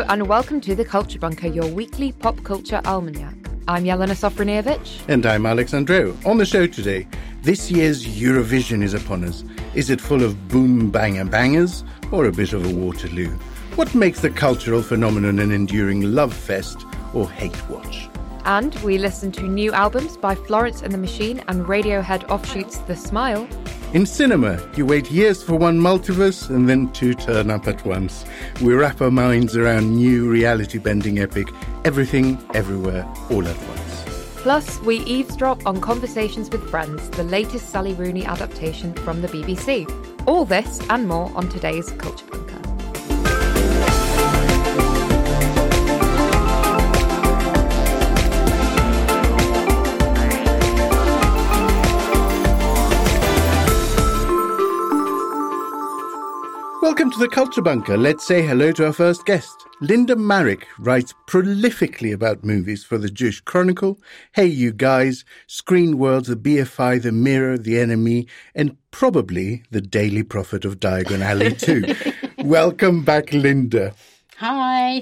and welcome to The Culture Bunker, your weekly pop culture almanac. I'm Jelena Sofronijevic. And I'm Alex Andreou. On the show today, this year's Eurovision is upon us. Is it full of boom banger bangers or a bit of a Waterloo? What makes the cultural phenomenon an enduring love fest or hate watch? And we listen to new albums by Florence and the Machine and Radiohead offshoots The Smile. In cinema, you wait years for one multiverse and then two turn up at once. We wrap our minds around new reality-bending epic, Everything, Everywhere, All at Once. Plus, we eavesdrop on Conversations with Friends, the latest Sally Rooney adaptation from the BBC. All this and more on today's Culture Bunker. Welcome to the Culture Bunker. Let's say hello to our first guest. Linda Maric writes prolifically about movies for the Jewish Chronicle, Hey You Guys, Screen World, the BFI, The Mirror, The Enemy, and probably the Daily Prophet of Diagon Alley too. Welcome back, Linda. Hi.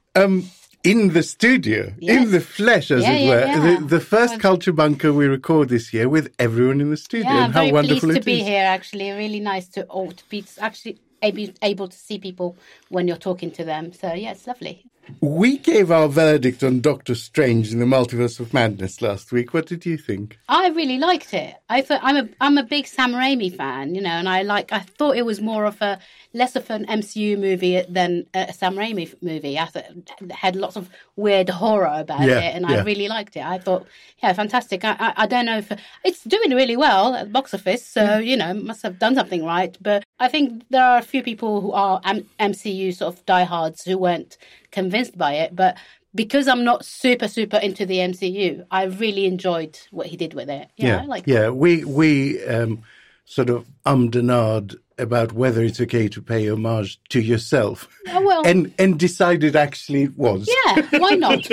In the studio, Yes. in the flesh, as it were. Yeah. The first Culture Bunker we record this year with everyone in the studio. Yeah, I'm and how very wonderful pleased to it be is. here, actually. Really nice to be actually able to see people when you're talking to them. So, yeah, it's lovely. We gave our verdict on Doctor Strange in the Multiverse of Madness last week. What did you think? I really liked it. I thought I'm a big Sam Raimi fan, you know, and I thought it was less of an MCU movie than a Sam Raimi movie. I thought it had lots of weird horror about it, and I really liked it. I thought, yeah, fantastic. I don't know if it's doing really well at the box office, so you know, must have done something right. But I think there are a few people who are MCU sort of diehards who weren't convinced by it, but because I'm not super into the MCU, I really enjoyed what he did with it. We sort of and ahed about whether it's okay to pay homage to yourself. Oh, well. And decided actually it was. Yeah, why not?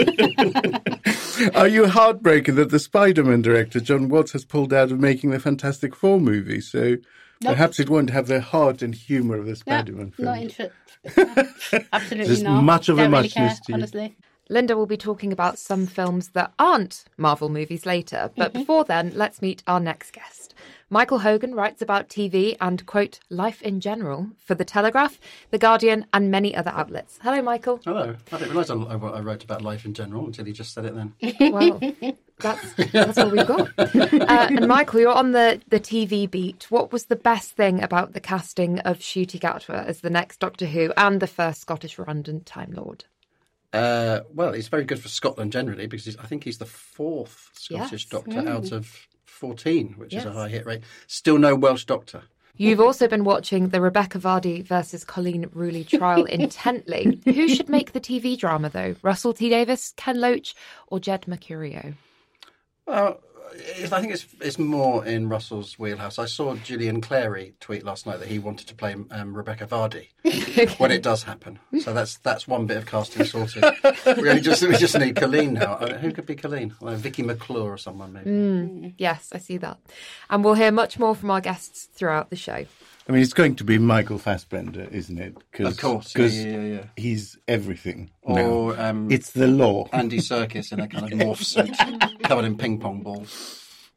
Are you heartbroken that the Spider-Man director, John Watts, has pulled out of making the Fantastic Four movie? So perhaps it won't have the heart and humour of the Spider-Man film. Not interested. Absolutely There's not. much of a Don't really muchness care, to you. honestly. Linda will be talking about some films that aren't Marvel movies later, but before then, let's meet our next guest. Michael Hogan writes about TV and, quote, life in general for The Telegraph, The Guardian and many other outlets. Hello, Michael. Hello. I didn't realise I wrote about life in general until you just said it then. Well, that's all we've got. And Michael, you're on the TV beat. What was the best thing about the casting of Ncuti Gatwa as the next Doctor Who and the first Scottish Rwandan Time Lord? Well, it's very good for Scotland generally because I think he's the fourth Scottish Doctor out of 14, which is a high hit rate. Still no Welsh Doctor. You've also been watching the Rebecca Vardy versus Colleen Rooley trial intently. Who should make the TV drama, though? Russell T Davies, Ken Loach or Jed Mercurio? Well, I think it's more in Russell's wheelhouse. I saw Gillian Clary tweet last night that he wanted to play Rebecca Vardy when it does happen. So that's one bit of casting sorted. we just need Colleen now. Who could be Colleen? Vicky McClure or someone maybe. Yes, I see that. And we'll hear much more from our guests throughout the show. I mean, it's going to be Michael Fassbender, isn't it? Of course, yeah. He's everything. Or it's the law. Andy Serkis in a kind of morph suit covered in ping pong balls.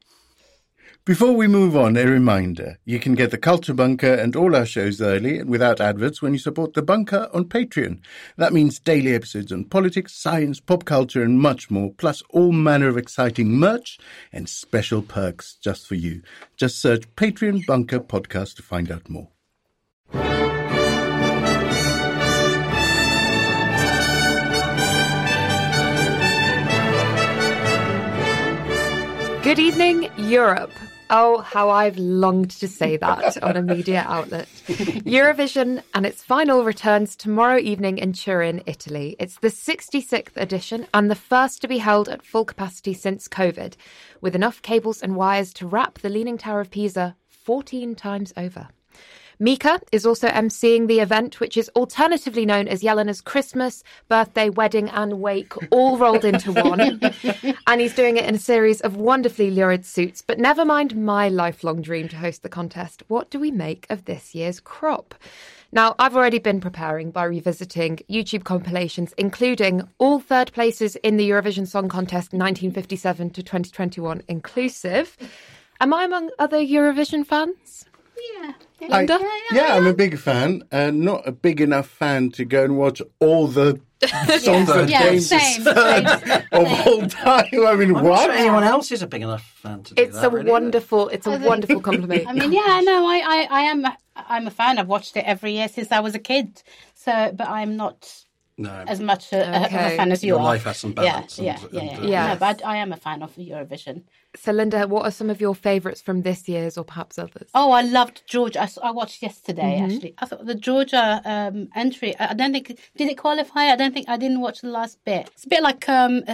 Before we move on, a reminder. You can get the Culture Bunker and all our shows early and without adverts when you support the Bunker on Patreon. That means daily episodes on politics, science, pop culture and much more, plus all manner of exciting merch and special perks just for you. Just search Patreon Bunker Podcast to find out more. Good evening, Europe. Oh, how I've longed to say that on a media outlet. Eurovision and its final returns tomorrow evening in Turin, Italy. It's the 66th edition and the first to be held at full capacity since COVID, with enough cables and wires to wrap the Leaning Tower of Pisa 14 times over. Mika is also emceeing the event, which is alternatively known as Yelena's Christmas, birthday, wedding and wake, all rolled into one. And he's doing it in a series of wonderfully lurid suits. But never mind my lifelong dream to host the contest. What do we make of this year's crop? Now, I've already been preparing by revisiting YouTube compilations, including all third places in the Eurovision Song Contest 1957 to 2021 inclusive. Am I among other Eurovision fans? Yeah. Linda? I'm a big fan. Not a big enough fan to go and watch all the songs and games same. of all time. I mean, I'm not what? sure anyone else is a big enough fan to do It's that. a really, wonderful compliment. I mean, I'm a fan. I've watched it every year since I was a kid. So, but I'm not No. as much of a fan as you Your are. life has some balance. Yeah. Yeah. No, but I am a fan of Eurovision. So, Linda, what are some of your favourites from this year's or perhaps others? Oh, I loved Georgia. I watched yesterday, actually. I thought the Georgia entry, I don't think, did it qualify? I didn't watch the last bit. It's a bit like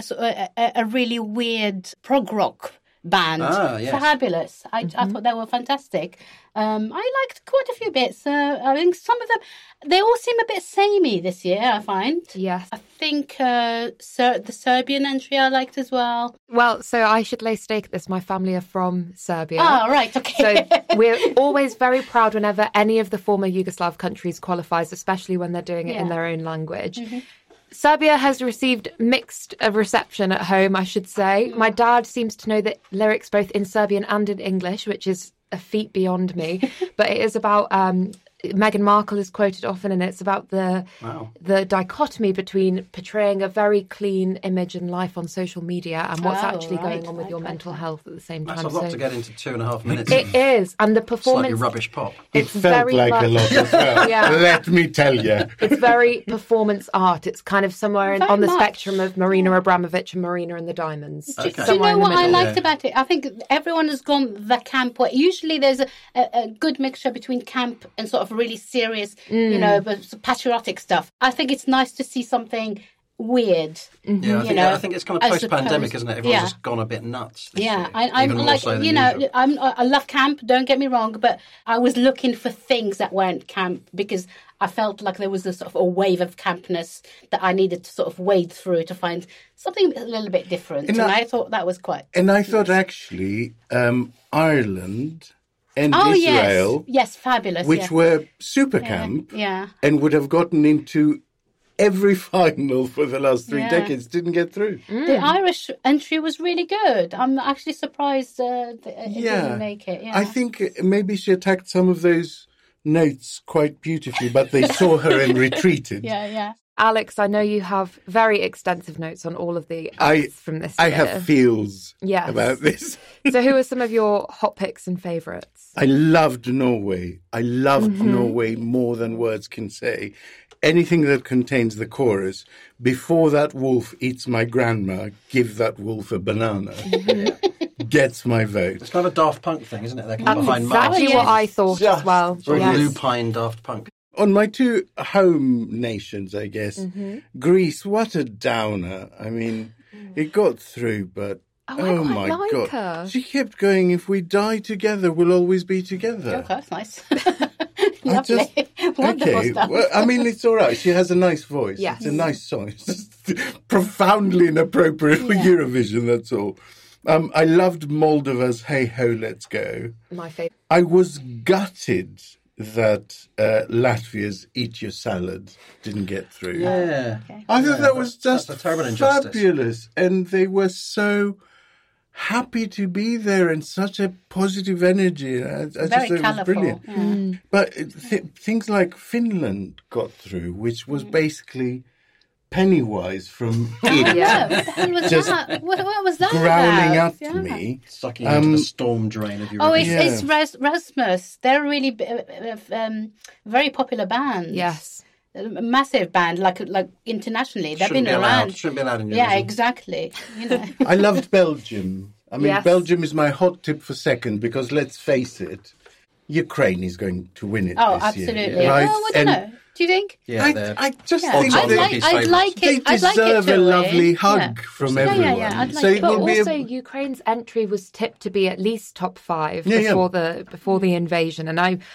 a really weird prog rock band. Yes. Fabulous. I thought they were fantastic. I liked quite a few bits. I think some of them, they all seem a bit samey this year, I find. Yes. I think the Serbian entry I liked as well. Well, so I should lay stake at this. My family are from Serbia. Oh, right, okay. So we're always very proud whenever any of the former Yugoslav countries qualifies, especially when they're doing it in their own language. Serbia has received mixed reception at home, I should say. My dad seems to know the lyrics both in Serbian and in English, which is a feat beyond me. But it is about Meghan Markle is quoted often, and it's about the dichotomy between portraying a very clean image and life on social media and what's actually going on with your mental health at the same time. That's a lot to get into 2.5 minutes. It is, and the performance. Slightly rubbish pop. It felt like a lot as well. Yeah. Let me tell you. It's very performance art. It's kind of somewhere Very on the much. spectrum of Marina Abramovic and Marina and the Diamonds. Okay. Do you Somewhere know in the what I middle. liked about it? I think everyone has gone the camp way. Usually there's a good mixture between camp and sort of really serious, but patriotic stuff. I think it's nice to see something weird. Yeah, I think it's kind of as post-pandemic, opposed- isn't it? Everyone's yeah. just gone a bit nuts this Yeah, year. I'm Even more like, so than usual. usual. I love camp, don't get me wrong, but I was looking for things that weren't camp because I felt like there was a sort of a wave of campness that I needed to sort of wade through to find something a little bit different. And I thought that was quite... And I thought actually Ireland and Oh, Israel, yes, fabulous. which were super camp Yeah. and would have gotten into every final for the last 3 Yeah. decades, didn't get through. The Irish entry was really good. I'm actually surprised that it didn't make it. Yeah. I think maybe she attacked some of those notes quite beautifully, but they saw her and retreated. Yeah. Alex, I know you have very extensive notes on all of the acts from this year. I have feels Yes. about this. So who are some of your hot picks and favourites? I loved Norway. I loved Norway more than words can say. Anything that contains the chorus, before that wolf eats my grandma, give that wolf a banana, gets my vote. It's kind of a Daft Punk thing, isn't it? They're kind That's of behind exactly Mars. what I thought as well. Very Yes. lupine Daft Punk. On my two home nations, I guess, Greece, what a downer. I mean, it got through, but I oh quite my like God. her. She kept going, if we die together, we'll always be together. Okay, that's nice. I Lovely. just- Wonderful Okay, stuff. well, I mean, it's all right. She has a nice voice. Yes. It's a nice song. It's just profoundly inappropriate for Eurovision, that's all. I loved Moldova's Hey Ho, Let's Go. My favourite. I was gutted that Latvia's Eat Your Salad didn't get through. Yeah. I thought that was that's just a terrible injustice. fabulous. And they were so happy to be there and such a positive energy. I just Very thought it was colourful. brilliant. Yeah. But things like Finland got through, which was basically Pennywise from It Yeah. What the hell was Just that? What was that growling about? at me. Sucking you into the storm drain of Eurovision. Oh, it's, Yeah. it's Rasmus. They're a really very popular band. Yes. A massive band, like internationally. They've Shouldn't been be allowed. around. Shouldn't be allowed in Eurovision. Yeah, exactly. You know. I loved Belgium. I mean, Yes. Belgium is my hot tip for second because let's face it, Ukraine is going to win it Oh, this absolutely. year. Right? Oh, I don't know. Do you think? Yeah, they're- I just Yeah. think Odds they, on I'd his like favourites. it. they I'd like it deserve to a lovely win. hug Yeah. from Yeah, yeah, everyone. yeah. I'd like So it. it But will be also, a Ukraine's entry was tipped to be at least top 5 Yeah, yeah. before the invasion, and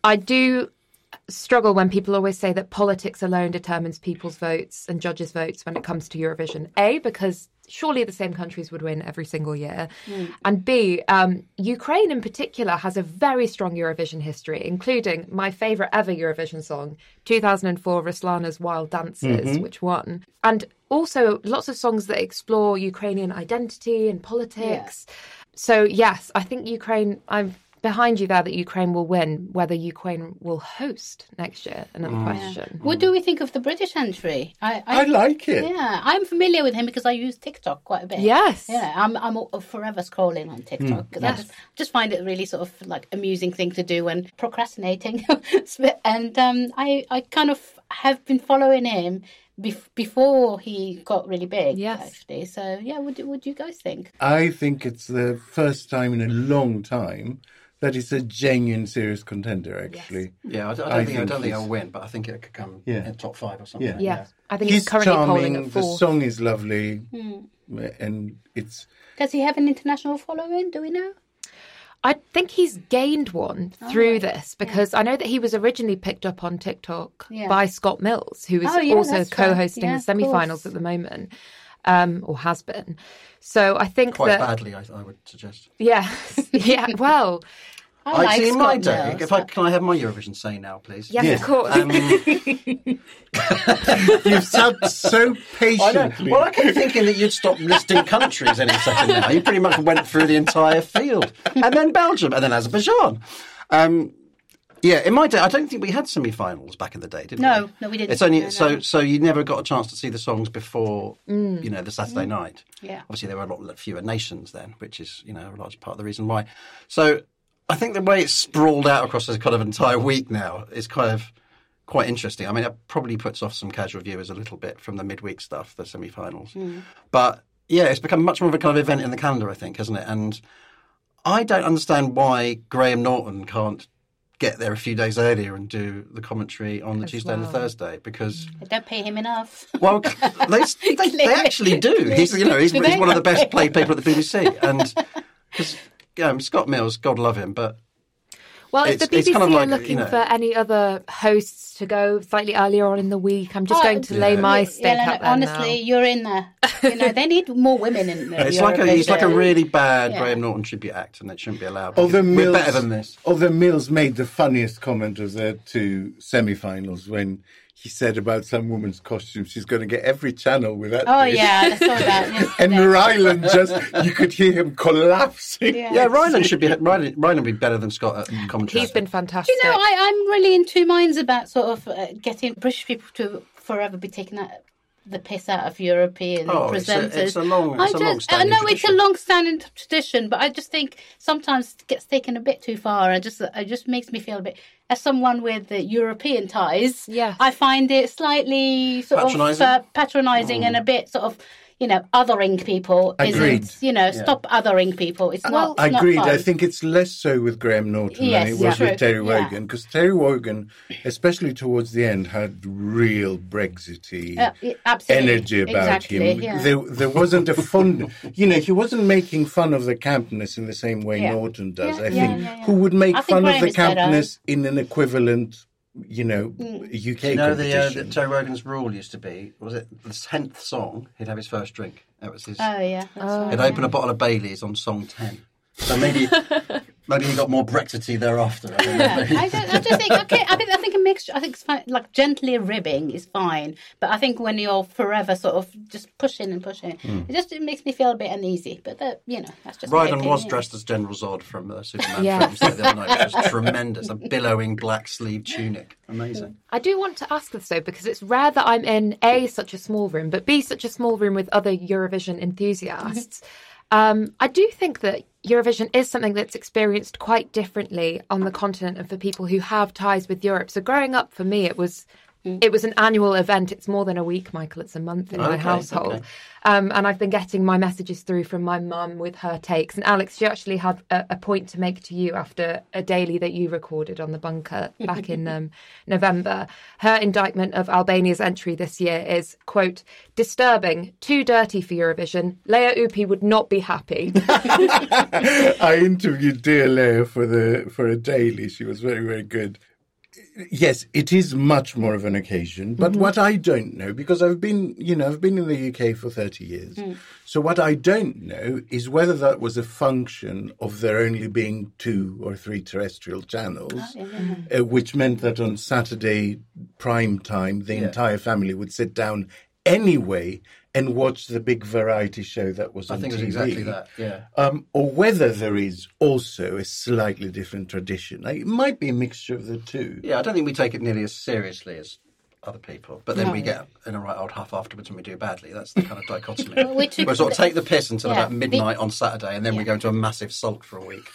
I do struggle when people always say that politics alone determines people's votes and judges' votes when it comes to Eurovision. A, because surely the same countries would win every single year. And B, Ukraine in particular has a very strong Eurovision history, including my favourite ever Eurovision song, 2004 Ruslana's Wild Dances, which won. And also lots of songs that explore Ukrainian identity and politics. So yes, I think Ukraine, I'm behind you there that Ukraine will win. Whether Ukraine will host next year, another question. What do we think of the British entry? I like it. Yeah, I'm familiar with him because I use TikTok quite a bit. Yes. Yeah, I'm forever scrolling on TikTok because I just find it really sort of like amusing thing to do when procrastinating. And I kind of have been following him before he got really big, actually. So, yeah, what do you guys think? I think it's the first time in a long time that it's a genuine, serious contender, actually. Yeah, I don't think I'll win, but I think it could come in top 5 or something. Yeah. I think he's he's currently charming, polling at 4. the song is lovely, and it's... Does he have an international following? Do we know? I think he's gained one through this because I know that he was originally picked up on TikTok by Scott Mills, who is also co-hosting the semi-finals at the moment, or has been. So I think quite badly, I would suggest. Yes, yeah. Well, I like in my Scott day, Mills. can I have my Eurovision say now, please? yes, of course. You sound so patiently. Well, I kept thinking that you'd stop listing countries any second now. You pretty much went through the entire field. And then Belgium, and then Azerbaijan. In my day, I don't think we had semi-finals back in the day, did we? No, we didn't. It's only No. so you never got a chance to see the songs before, the Saturday night. Yeah. Obviously, there were a lot fewer nations then, which is, a large part of the reason why. So I think the way it's sprawled out across a kind of entire week now is kind of quite interesting. I mean, it probably puts off some casual viewers a little bit from the midweek stuff, the semi-finals. But yeah, it's become much more of a kind of event in the calendar, I think, hasn't it? And I don't understand why Graham Norton can't get there a few days earlier and do the commentary on the Tuesday and the Thursday, because I don't pay him enough. Well, they actually do. He's one of the best played people at the BBC, and because Scott Mills, God love him, but well, if the it's BBC kind of like, are looking for any other hosts to go slightly earlier on in the week, I'm just going to lay my stake out there honestly, you're in there. They need more women in there. It's like a really bad Graham Norton tribute act, and it shouldn't be allowed. We're better than this. Although Mills made the funniest comment of the 2 semi-finals when he said about some woman's costume, she's going to get every channel with that. Oh, yeah, I saw that. And Ryland you could hear him collapsing. Yeah, Ryland would be better than Scott at commentary. He's been fantastic. I'm really in two minds about sort of getting British people to forever be taking the piss out of European presenters. It's a long-standing I know tradition. it's a long-standing tradition, but I just think sometimes it gets taken a bit too far. It just makes me feel a bit, as someone with European ties, I find it slightly sort of patronising and a bit sort of, othering people. Agreed. Stop othering people. It's not. It's Agreed. not fun. I think it's less so with Graham Norton than it was with Terry Wogan, because Terry Wogan, especially towards the end, had real Brexity energy about him. Yeah. There wasn't a fun, he wasn't making fun of the campness in the same way Norton does. I think who would make fun of the campness in an equivalent, UK competition. Terry Wogan's rule used to be, was it the 10th song, he'd have his first drink. That was his. Oh, yeah. He'd open a bottle of Baileys on song 10. So maybe he got more Brexity thereafter. I don't know. I just think, I think a mixture. I think it's fine, like gently ribbing is fine, but I think when you're forever sort of just pushing, it makes me feel a bit uneasy. But that's just. Ryland was dressed as General Zod from the Superman films the other night, which was tremendous. A billowing black sleeve tunic, amazing. I do want to ask this though, because it's rare that I'm in A, such a small room, but B, such a small room with other Eurovision enthusiasts. I do think that Eurovision is something that's experienced quite differently on the continent and for people who have ties with Europe. So growing up, for me, it was an annual event. It's more than a week, Michael. It's a month in my household. Okay. And I've been getting my messages through from my mum with her takes. And Alex, she actually had a point to make to you after a daily that you recorded on The Bunker back in November. Her indictment of Albania's entry this year is, quote, disturbing, too dirty for Eurovision. Leia Upi would not be happy. I interviewed dear Leia for a daily. She was very, very good. Yes, it is much more of an occasion. But what I don't know, because I've been in the UK for 30 years. So what I don't know is whether that was a function of there only being 2 or 3 terrestrial channels, which meant that on Saturday prime time, the entire family would sit down anyway and watch the big variety show that was on TV. I think it was exactly that, yeah. Or whether there is also a slightly different tradition. Like, it might be a mixture of the two. Yeah, I don't think we take it nearly as seriously as other people. But then we get in a right old huff afterwards when we do badly. That's the kind of dichotomy. We sort of take the piss until about midnight on Saturday, and then we go into a massive sulk for a week.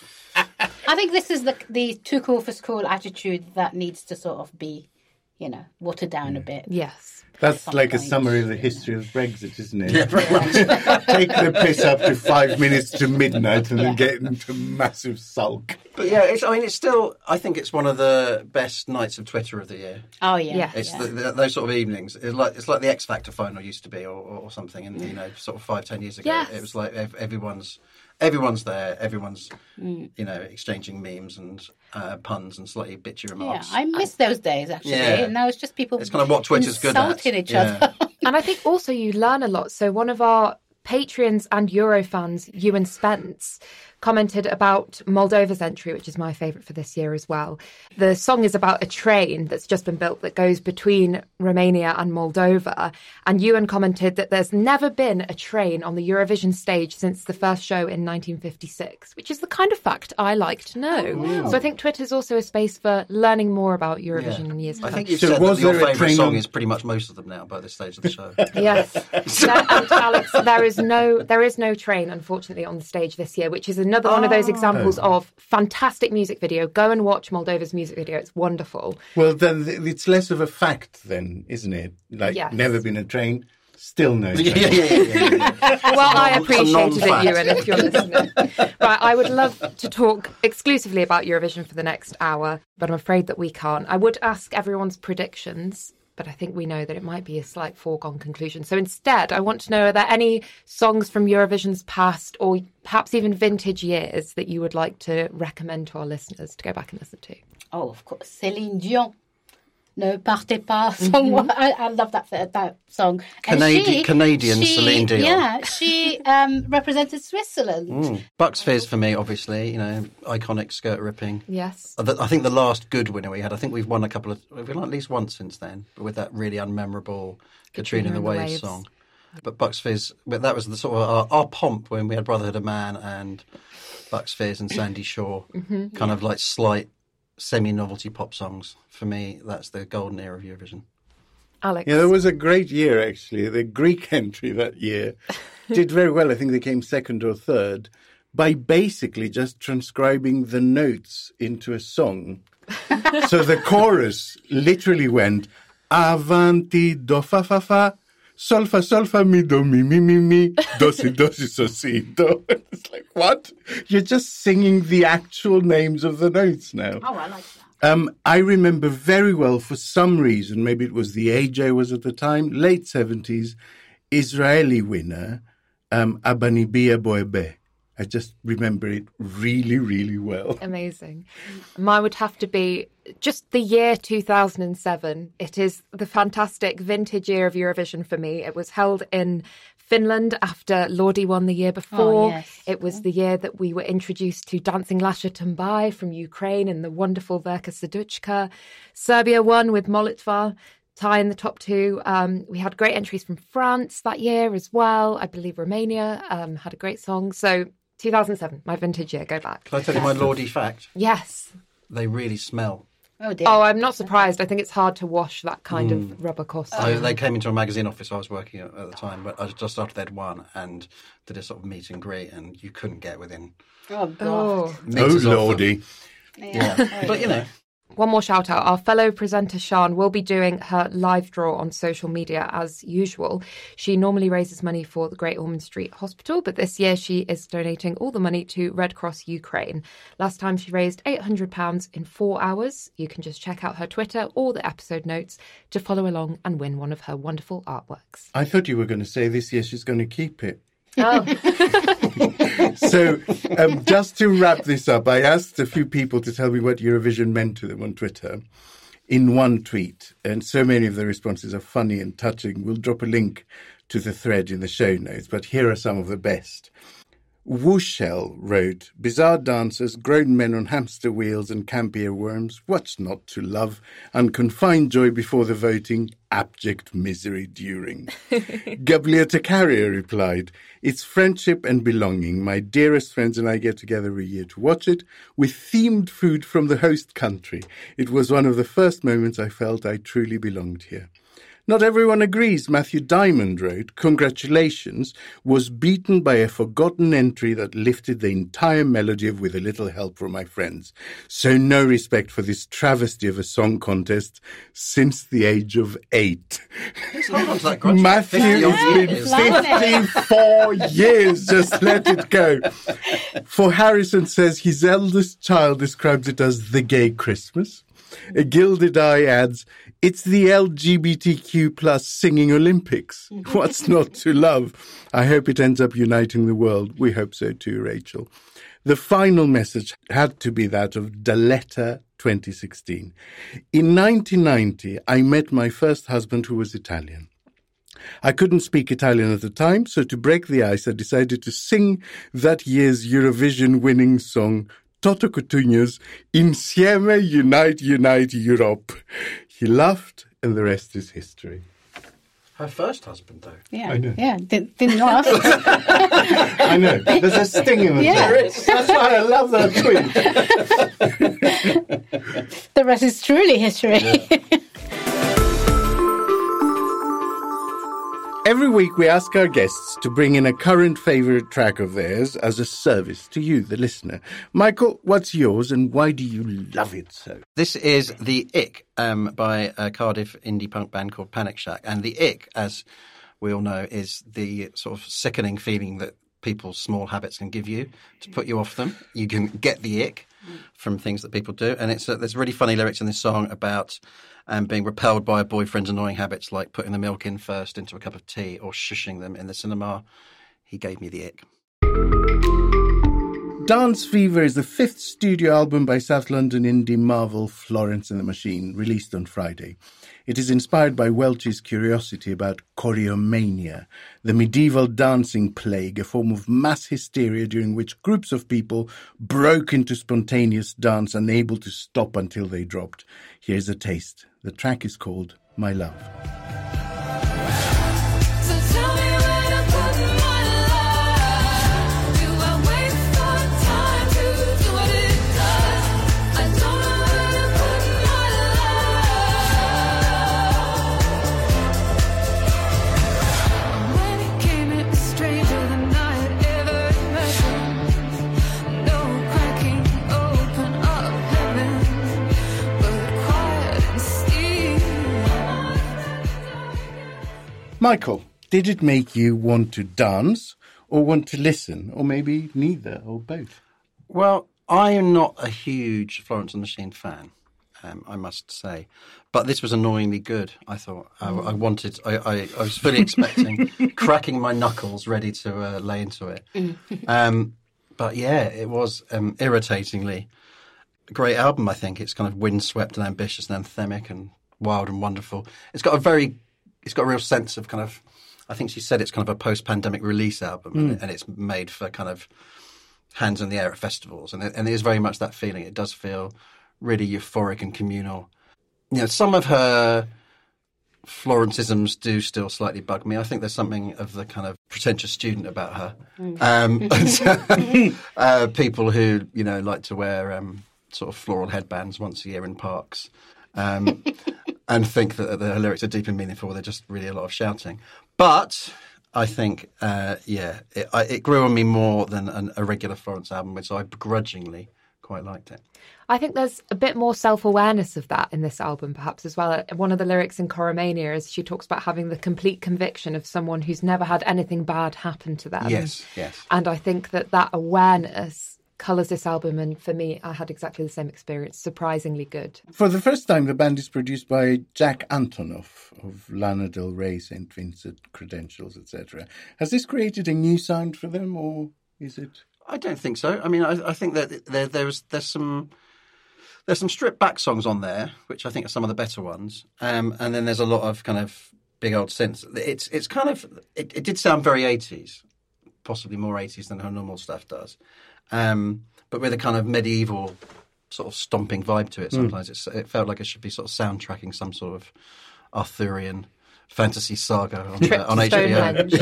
I think this is the too cool for school attitude that needs to sort of be, watered down a bit. Yes. That's like a summary of the history of Brexit, isn't it? Yeah, very much. Take the piss up to 5 minutes to midnight and then get into massive sulk. But yeah, it's still, I think it's one of the best nights of Twitter of the year. Oh, yeah. It's those sort of evenings. It's like the X Factor final used to be or something. And, sort of 5-10 years ago, yes. It was like everyone's there. Everyone's, exchanging memes and puns and slightly bitchy remarks. Yeah, I miss those days, actually. Yeah. And now it's just people it's kind of what Twitter's good at. Insulting each other. And I think also you learn a lot. So one of our Patreons and Euro fans, Ewan Spence, commented about Moldova's entry, which is my favourite for this year as well. The song is about a train that's just been built that goes between Romania and Moldova. And Ewan commented that there's never been a train on the Eurovision stage since the first show in 1956, which is the kind of fact I like to know. So I think Twitter's also a space for learning more about Eurovision in years to come. I think you've said that your favourite song is pretty much most of them now by this stage of the show. Yes. And Alex, there is no train, unfortunately, on the stage this year, which is another one of those examples of fantastic music video. Go and watch Moldova's music video. It's wonderful. Well, then it's less of a fact then, isn't it? Like, never been a train, still no train. Yeah. Well, I appreciated it, Ewan, if you're listening. Right, I would love to talk exclusively about Eurovision for the next hour, but I'm afraid that we can't. I would ask everyone's predictions, but I think we know that it might be a slight foregone conclusion. So instead, I want to know, are there any songs from Eurovision's past or perhaps even vintage years that you would like to recommend to our listeners to go back and listen to? Oh, of course, Céline Dion. Ne partez pas sans moi. I love that song. Canadian Celine Dion. Yeah, she represented Switzerland. Bucks Fizz for me, obviously, iconic skirt ripping. Yes. I think the last good winner we had, I think we've won we've won at least once since then, but with that really unmemorable Katrina and the Waves song. But Bucks Fizz, but that was the sort of our pomp when we had Brotherhood of Man and Bucks Fizz and Sandy Shaw, kind of like slight semi-novelty pop songs. For me, that's the golden era of Eurovision. Alex? Yeah, there was a great year, actually. The Greek entry that year did very well. I think they came second or third by basically just transcribing the notes into a song. So the chorus literally went, avanti, do, fa, fa, fa, sol, fa, mi, do, mi, do, si, so, si, do. It's like, what? You're just singing the actual names of the notes now. Oh, I like that. I remember very well, for some reason, maybe it was the age I was at the time, late 70s, Israeli winner, Abanibia Boebe. I just remember it really, really well. Amazing. Mine would have to be just the year 2007. It is the fantastic vintage year of Eurovision for me. It was held in Finland after Lordi won the year before. Oh, yes. It was the year that we were introduced to Dancing Lasha Tumbai from Ukraine and the wonderful Verka Serduchka. Serbia won with Molitva, tie in the top two. We had great entries from France that year as well. I believe Romania had a great song. So 2007, my vintage year. Go back. Can I tell you my Lordi fact? Yes. They really smell. Oh, dear. Oh, I'm not surprised. I think it's hard to wash that kind of rubber costume. They came into a magazine office I was working at the time, but I was just after they'd won and did a sort of meet and greet, and you couldn't get within. Oh, God. meters of them. Lordy. Yeah. But, One more shout out. Our fellow presenter, Sian, will be doing her live draw on social media as usual. She normally raises money for the Great Ormond Street Hospital, but this year she is donating all the money to Red Cross Ukraine. Last time she raised £800 in 4 hours. You can just check out her Twitter or the episode notes to follow along and win one of her wonderful artworks. I thought you were going to say this year she's going to keep it. Oh. So just to wrap this up, I asked a few people to tell me what Eurovision meant to them on Twitter. in one tweet, and so many of the responses are funny and touching. We'll drop a link to the thread in the show notes, but here are some of the best. Wooshell wrote, bizarre dancers, grown men on hamster wheels and camp earworms, what's not to love, unconfined joy before the voting, abject misery during. Gabriel Takaria replied, it's friendship and belonging. My dearest friends and I get together every year to watch it with themed food from the host country. It was one of the first moments I felt I truly belonged here. Not everyone agrees. Matthew Diamond wrote, congratulations, was beaten by a forgotten entry that lifted the entire melody of With a Little Help from My Friends. So no respect for this travesty of a song contest since the age of 8. Matthew, it's been 54 years. Just let it go. For Harrison says his eldest child describes it as the gay Christmas. A Gilded Eye adds, it's the LGBTQ plus singing Olympics. What's not to love? I hope it ends up uniting the world. We hope so too, Rachel. The final message had to be that of Daletta 2016. In 1990, I met my first husband who was Italian. I couldn't speak Italian at the time, so to break the ice, I decided to sing that year's Eurovision winning song, Toto Cutugno's Insieme Unite, Unite Europe. He laughed, and the rest is history. Her first husband, though. Yeah, I know. yeah, didn't laugh. I know. There's a sting in the song. That's why I love that tweet. The rest is truly history. Yeah. Every week we ask our guests to bring in a current favourite track of theirs as a service to you, the listener. Michael, what's yours and why do you love it so? This is The Ick by a Cardiff indie punk band called Panic Shack. And The Ick, as we all know, is the sort of sickening feeling that people's small habits can give you to put you off them. You can get the ick from things that people do. And there's really funny lyrics in this song about being repelled by a boyfriend's annoying habits like putting the milk in first into a cup of tea or shushing them in the cinema. He gave me the ick. Dance Fever is the 5th studio album by South London indie marvel Florence and the Machine, released on Friday. It is inspired by Welch's curiosity about choreomania, the medieval dancing plague, a form of mass hysteria during which groups of people broke into spontaneous dance, unable to stop until they dropped. Here's a taste. The track is called My Love. Michael, did it make you want to dance or want to listen, or maybe neither or both? Well, I am not a huge Florence and the Machine fan, I must say. But this was annoyingly good, I thought. I was fully expecting cracking my knuckles ready to lay into it. But yeah, it was irritatingly a great album, I think. It's kind of windswept and ambitious and anthemic and wild and wonderful. It's got a real sense of kind of, I think she said it's kind of a post-pandemic release album and it's made for kind of hands in the air at festivals. And it is very much that feeling. It does feel really euphoric and communal. You know, some of her Florencisms do still slightly bug me. I think there's something of the kind of pretentious student about her. People who, you know, like to wear sort of floral headbands once a year in parks. And think that the lyrics are deep and meaningful. They're just really a lot of shouting. But I think, it grew on me more than a regular Florence album, which I begrudgingly quite liked it. I think there's a bit more self-awareness of that in this album, perhaps, as well. One of the lyrics in Choromania is she talks about having the complete conviction of someone who's never had anything bad happen to them. Yes. And I think that awareness colours this album, and for me, I had exactly the same experience. Surprisingly good. For the first time, the band is produced by Jack Antonoff of Lana Del Rey, St. Vincent, Credentials, etc. Has this created a new sound for them, or is it? I don't think so. I mean, I think that there's some There's some stripped back songs on there, which I think are some of the better ones. And then there's a lot of kind of big old synths. It's kind of, it did sound very 80s, possibly more 80s than her normal stuff does. But with a kind of medieval sort of stomping vibe to it sometimes. It felt like it should be sort of soundtracking some sort of Arthurian fantasy saga on HBO.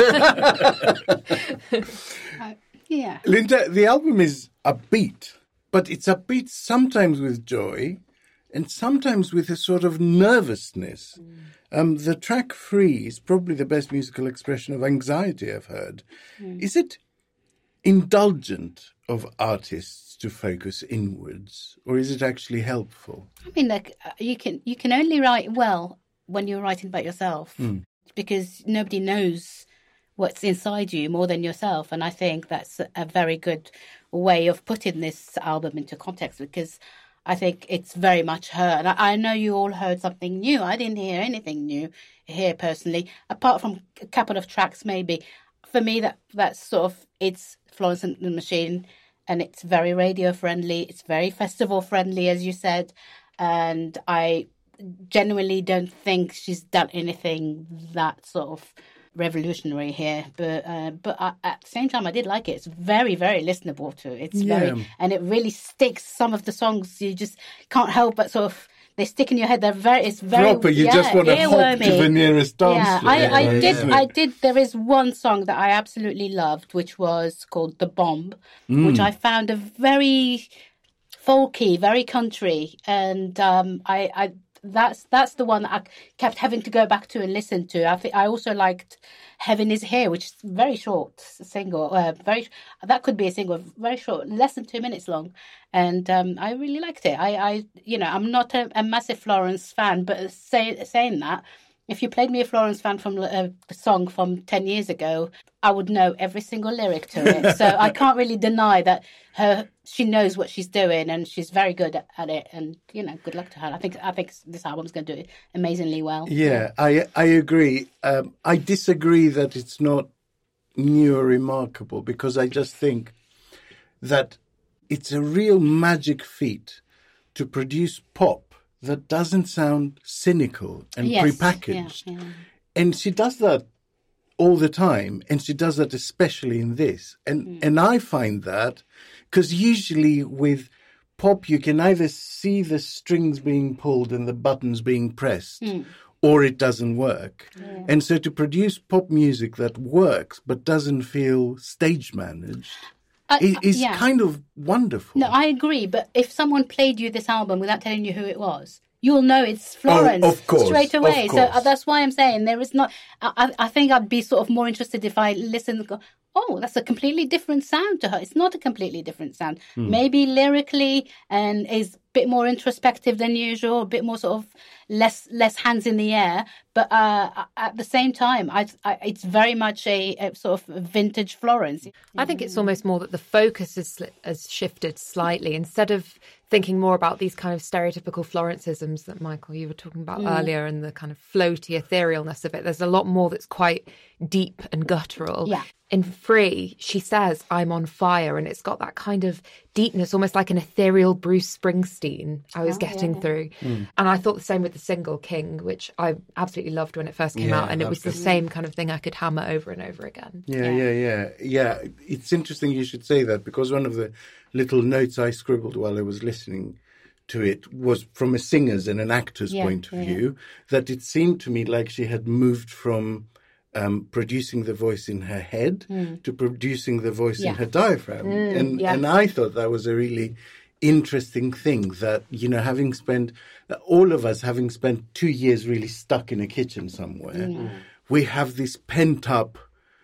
Yeah. Linda, the album is upbeat, but it's upbeat sometimes with joy and sometimes with a sort of nervousness. The track Free is probably the best musical expression of anxiety I've heard. Is it indulgent of artists to focus inwards, or is it actually helpful? I mean, like you can only write well when you're writing about yourself, because nobody knows what's inside you more than yourself. And I think that's a very good way of putting this album into context, because I think it's very much her. And I know you all heard something new. I didn't hear anything new here personally, apart from a couple of tracks maybe. For me, that's sort of, it's Florence and the Machine, and it's very radio friendly. It's very festival friendly, as you said. And I genuinely don't think she's done anything that sort of revolutionary here, but at the same time I did like it. It's very, very listenable too. It's very, and it really sticks. Some of the songs you just can't help but sort of, they stick in your head. It's very proper. You just want to hop to the nearest dance. I did. There is one song that I absolutely loved, which was called "The Bomb," which I found a very folky, very country, and that's the one that I kept having to go back to and listen to. I think I also liked "Heaven Is Here," which is very short single. That could be a single, very short, less than 2 minutes long, and I really liked it. I'm not a massive Florence fan, but saying that, if you played me a Florence fan from a song from 10 years ago, I would know every single lyric to it. So I can't really deny that she knows what she's doing, and she's very good at it. And good luck to her. I think this album's going to do it amazingly well. Yeah, I agree. I disagree that it's not new or remarkable, because I just think that it's a real magic feat to produce pop that doesn't sound cynical and prepackaged. Yeah. And she does that all the time, and she does that especially in this. And I find that, because usually with pop you can either see the strings being pulled and the buttons being pressed, or it doesn't work. Yeah. And so to produce pop music that works but doesn't feel stage managed is kind of wonderful. No, I agree. But if someone played you this album without telling you who it was, you'll know it's Florence straight away. So that's why I'm saying there is not. I think I'd be sort of more interested if I listened and go, oh, that's a completely different sound to her. It's not a completely different sound. Maybe lyrically and is a bit more introspective than usual, a bit more sort of less hands in the air. But at the same time, it's very much a sort of vintage Florence. I think it's almost more that the focus has shifted slightly. Instead of thinking more about these kind of stereotypical Florenceisms that, Michael, you were talking about earlier, and the kind of floaty etherealness of it, there's a lot more that's quite deep and guttural. Yeah. In Free, she says, "I'm on fire," and it's got that kind of deepness, almost like an ethereal Bruce Springsteen I was getting through. And I thought the same with the single King, which I absolutely loved when it first came out, and it was the same kind of thing I could hammer over and over again. Yeah. It's interesting you should say that, because one of the little notes I scribbled while I was listening to it was from a singer's and an actor's point of view, that it seemed to me like she had moved from producing the voice in her head to producing the voice in her diaphragm. And I thought that was a really interesting thing, that, all of us having spent 2 years really stuck in a kitchen somewhere, we have this pent up,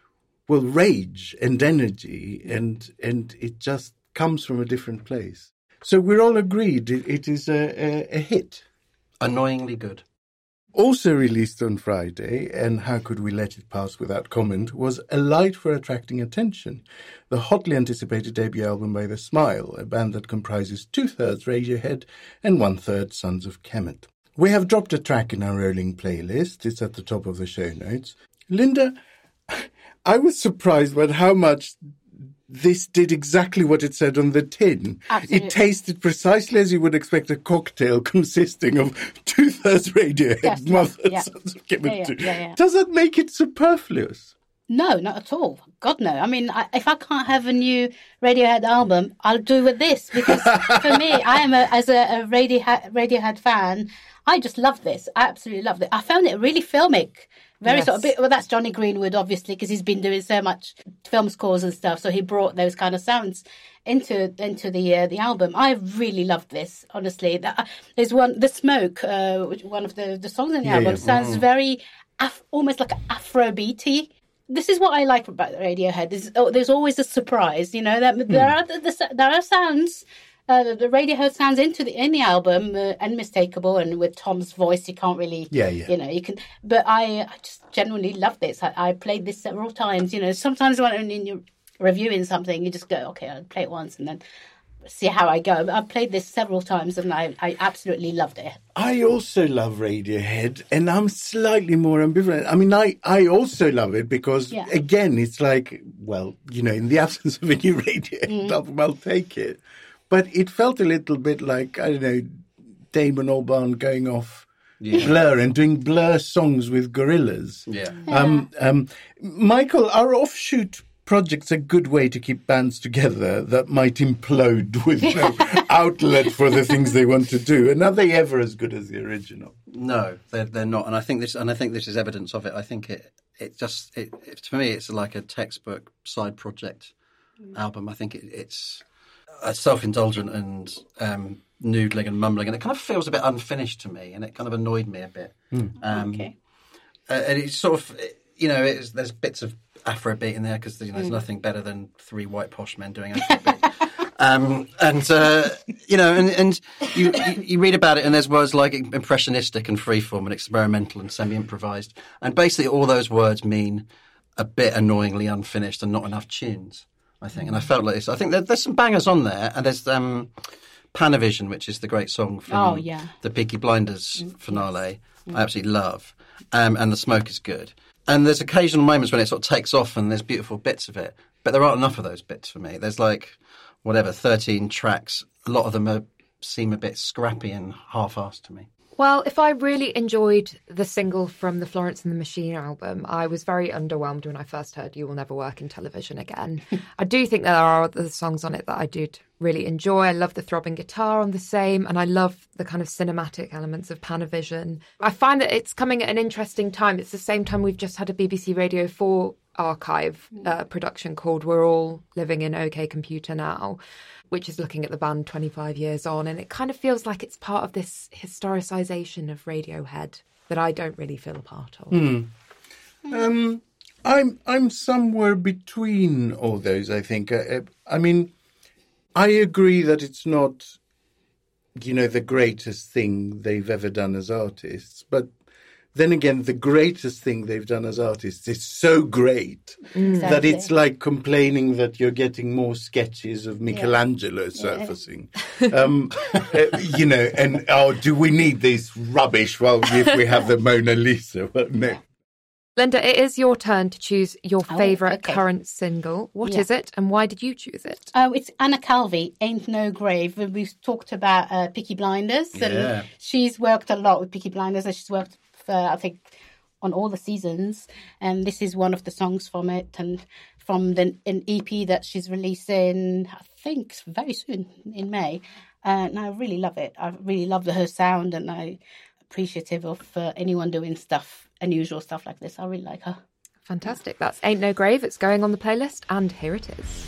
rage and energy, and it just comes from a different place. So we're all agreed it is a hit. Annoyingly good. Also released on Friday, and how could we let it pass without comment, was A Light for Attracting Attention, the hotly anticipated debut album by The Smile, a band that comprises 2/3 Radiohead and 1/3 Sons of Kemet. We have dropped a track in our rolling playlist. It's at the top of the show notes. Linda, I was surprised by how much this did exactly what it said on the tin. Absolutely. It tasted precisely as you would expect a cocktail consisting of 2/3 Radiohead, Yes, one-third yeah. Sons of Kemet. Yeah. Does that make it superfluous? No, not at all. God, no. I mean, if I can't have a new Radiohead album, I'll do with this. Because for me, I am as a Radiohead fan, I just love this. I absolutely loved it. I found it really filmic. Very Yes. sort of bit. Well, that's Johnny Greenwood, obviously, because he's been doing so much film scores and stuff. So he brought those kind of sounds into the album. I really loved this. Honestly, there's The Smoke, one of the songs in the album, sounds very almost like Afrobeaty. This is what I like about Radiohead. There's always a surprise. You know that there are sounds. The Radiohead sounds in the album unmistakable, and with Tom's voice, you can't really, you know, you can. But I just genuinely love this. I played this several times. You know, sometimes when you're reviewing something, you just go, okay, I'll play it once and then see how I go. But I've played this several times, and I absolutely loved it. I also love Radiohead, and I'm slightly more ambivalent. I mean, I also love it because, again, it's like, well, you know, in the absence of a new Radiohead album, I'll take it. But it felt a little bit like, I don't know, Damon Albarn going off Blur and doing Blur songs with Gorillaz. Michael, are offshoot projects a good way to keep bands together that might implode with no outlet for the things they want to do? And are they ever as good as the original? No, they're not. And I think this is evidence of it. I think it for me, it's like a textbook side project album. I think it's self-indulgent and noodling and mumbling, and it kind of feels a bit unfinished to me, and it kind of annoyed me a bit. Okay. And it's sort of, you know, there's bits of Afrobeat in there because there's nothing better than three white posh men doing Afrobeat. You know, and you read about it, and there's words like impressionistic and freeform and experimental and semi-improvised, and basically all those words mean a bit annoyingly unfinished and not enough tunes, I think. And I felt like this. I think there's some bangers on there, and there's Panavision, which is the great song from the Peaky Blinders finale. I absolutely love, and The Smoke is good. And there's occasional moments when it sort of takes off, and there's beautiful bits of it, but there aren't enough of those bits for me. There's like 13 tracks. A lot of them seem a bit scrappy and half-assed to me. Well, if I really enjoyed the single from the Florence and the Machine album, I was very underwhelmed when I first heard You Will Never Work in Television Again. I do think there are other songs on it that I did really enjoy. I love the throbbing guitar on the same, and I love the kind of cinematic elements of Panavision. I find that it's coming at an interesting time. It's the same time we've just had a BBC Radio 4 archive production called We're All Living in OK Computer Now, which is looking at the band 25 years on. And it kind of feels like it's part of this historicisation of Radiohead that I don't really feel a part of. I'm somewhere between all those, I think. I mean, I agree that it's not, you know, the greatest thing they've ever done as artists. But then again, the greatest thing they've done as artists is so great that it's like complaining that you're getting more sketches of Michelangelo surfacing. You know, and do we need this rubbish if we have the Mona Lisa? Well, no. Linda, it is your turn to choose your favourite current single. What is it, and why did you choose it? It's Anna Calvi, Ain't No Grave. We've talked about Peaky Blinders, and she's worked a lot with Peaky Blinders, and she's worked I think on all the seasons, and this is one of the songs from it, and from an EP that she's releasing, I think very soon in May, and I really love it. I really love her sound, and I'm appreciative of anyone doing unusual stuff like this. I really like her. Fantastic. That's Ain't No Grave. It's going on the playlist, and here it is.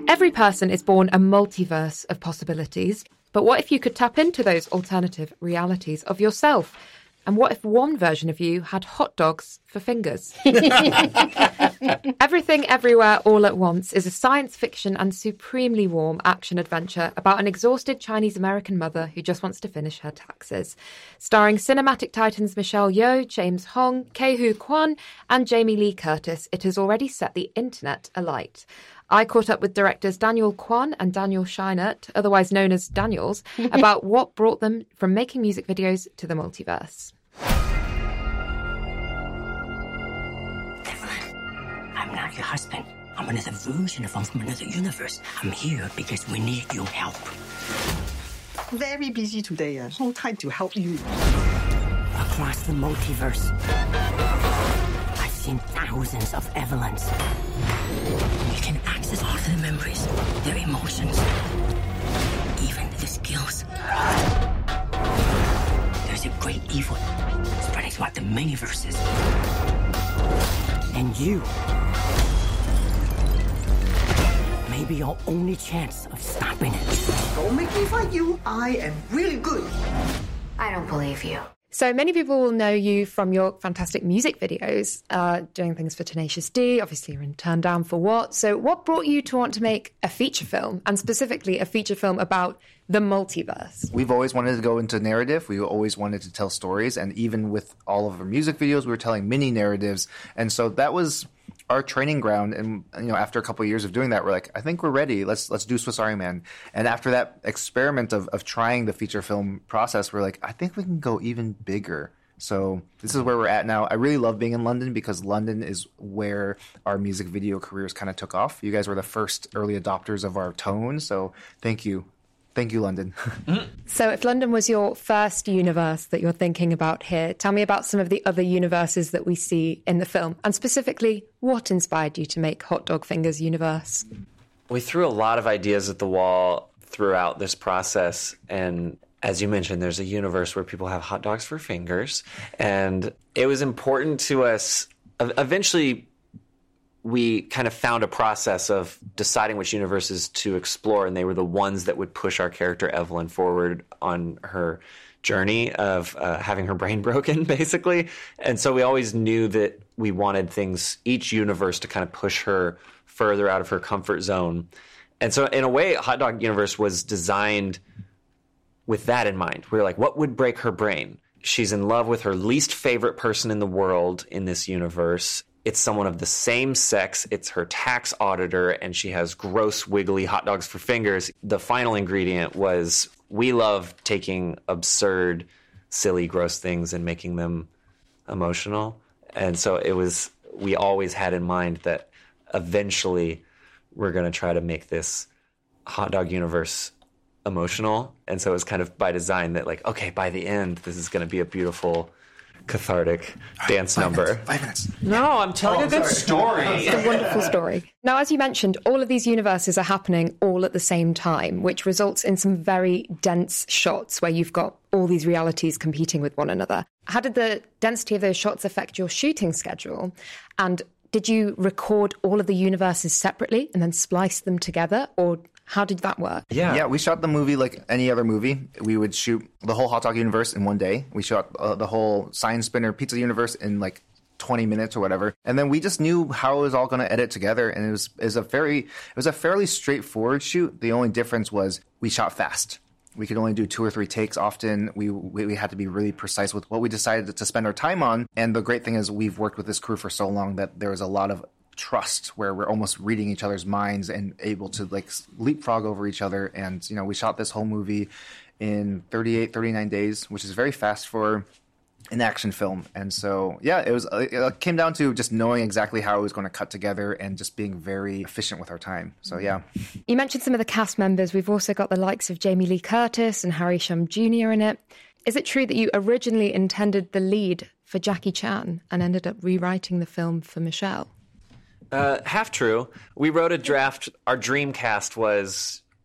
Every person is born a multiverse of possibilities, but what if you could tap into those alternative realities of yourself? And what if one version of you had hot dogs for fingers? Everything Everywhere All at Once is a science fiction and supremely warm action adventure about an exhausted Chinese-American mother who just wants to finish her taxes. Starring cinematic titans Michelle Yeoh, James Hong, Ke-Huy Quan, and Jamie Lee Curtis, it has already set the internet alight. I caught up with directors Daniel Kwan and Daniel Scheinert, otherwise known as Daniels, about what brought them from making music videos to the multiverse. Evelyn, I'm not your husband. I'm another version of him from another universe. I'm here because we need your help. Very busy today. No time to help you. Across the multiverse, I've seen thousands of Evelyns. You can access all of their memories, their emotions, even their skills. There's a great evil spreading throughout the many verses. And you may be your only chance of stopping it. Don't make me fight you. I am really good. I don't believe you. So many people will know you from your fantastic music videos, doing things for Tenacious D. Obviously, you're in Turn Down for What. So what brought you to want to make a feature film, and specifically a feature film about the multiverse? We've always wanted to go into narrative. We always wanted to tell stories. And even with all of our music videos, we were telling mini narratives. And so that was our training ground. And, after a couple of years of doing that, we're like, I think we're ready. Let's do Swiss Army Man. And after that experiment of trying the feature film process, we're like, I think we can go even bigger. So this is where we're at now. I really love being in London because London is where our music video careers kind of took off. You guys were the first early adopters of our tone. So thank you. Thank you, London. So if London was your first universe that you're thinking about here, tell me about some of the other universes that we see in the film. And specifically, what inspired you to make Hot Dog Fingers universe? We threw a lot of ideas at the wall throughout this process. And as you mentioned, there's a universe where people have hot dogs for fingers. And it was important to us. Eventually, we kind of found a process of deciding which universes to explore, and they were the ones that would push our character Evelyn forward on her journey of having her brain broken, basically. And so we always knew that we wanted each universe to kind of push her further out of her comfort zone. And so in a way, Hot Dog Universe was designed with that in mind. We were like, what would break her brain? She's in love with her least favorite person in the world in this universe. It's someone of the same sex. It's her tax auditor, and she has gross, wiggly hot dogs for fingers. The final ingredient was we love taking absurd, silly, gross things and making them emotional. And so we always had in mind that eventually we're going to try to make this Hot Dog Universe emotional. And so it was kind of by design that, like, okay, by the end, this is going to be a beautiful, cathartic dance number. 5 minutes. No, I'm telling a good story. It's a wonderful story. Now, as you mentioned, all of these universes are happening all at the same time, which results in some very dense shots where you've got all these realities competing with one another. How did the density of those shots affect your shooting schedule? And did you record all of the universes separately and then splice them together, or how did that work? Yeah, we shot the movie like any other movie. We would shoot the whole Hot Dog Universe in one day. We shot the whole Sign Spinner Pizza Universe in like 20 minutes or whatever. And then we just knew how it was all going to edit together. And it was a fairly straightforward shoot. The only difference was we shot fast. We could only do 2 or 3 takes often. We had to be really precise with what we decided to spend our time on. And the great thing is we've worked with this crew for so long that there was a lot of trust where we're almost reading each other's minds and able to like leapfrog over each other. And, we shot this whole movie in 39 days, which is very fast for an action film. And so, yeah, it came down to just knowing exactly how it was going to cut together and just being very efficient with our time. So, yeah. You mentioned some of the cast members. We've also got the likes of Jamie Lee Curtis and Harry Shum Jr. in it. Is it true that you originally intended the lead for Jackie Chan and ended up rewriting the film for Michelle? Half true. We wrote a draft. Our dream cast was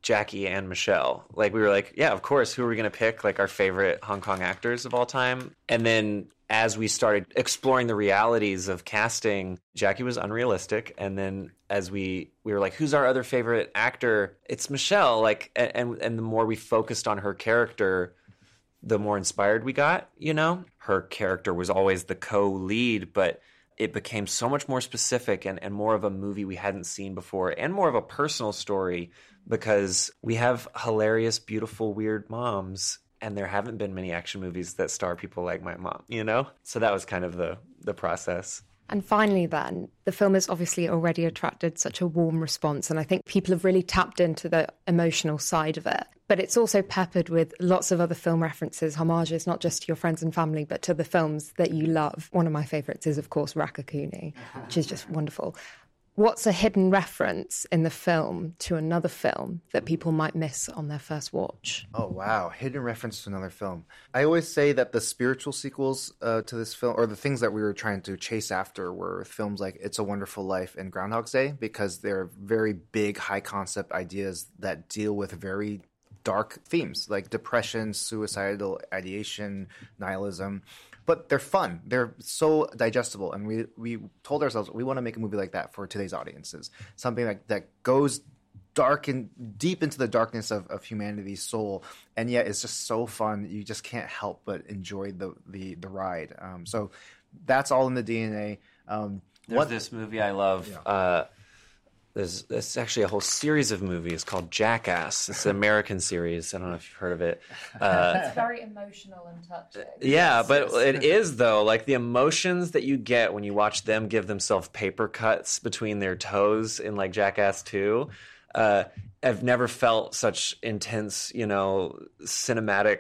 Jackie and Michelle. Like, we were like, yeah, of course, who are we going to pick? Like, our favorite Hong Kong actors of all time. And then as we started exploring the realities of casting, Jackie was unrealistic. And then as we were like, who's our other favorite actor? It's Michelle. Like, and the more we focused on her character, the more inspired we got, you know? Her character was always the co-lead, but it became so much more specific and more of a movie we hadn't seen before, and more of a personal story, because we have hilarious, beautiful, weird moms, and there haven't been many action movies that star people like my mom, you know? So that was kind of the process. And finally then, the film has obviously already attracted such a warm response, and I think people have really tapped into the emotional side of it. But it's also peppered with lots of other film references, homages, not just to your friends and family, but to the films that you love. One of my favourites is, of course, Raccacoonie, which is just wonderful. What's a hidden reference in the film to another film that people might miss on their first watch? Oh, wow. Hidden reference to another film. I always say that the spiritual sequels to this film, or the things that we were trying to chase after, were films like It's a Wonderful Life and Groundhog's Day, because they're very big, high-concept ideas that deal with very dark themes like depression, suicidal ideation, nihilism. But they're fun. They're so digestible. And we told ourselves we want to make a movie like that for today's audiences. Something that goes dark and deep into the darkness of humanity's soul, and yet it's just so fun. You just can't help but enjoy the ride. So that's all in the DNA. There's this movie I love. Yeah. There's actually a whole series of movies called Jackass. It's an American series. I don't know if you've heard of it. It's very emotional and touching. Yeah, but it is, though. Like, the emotions that you get when you watch them give themselves paper cuts between their toes in, like, Jackass 2. I've never felt such intense, cinematic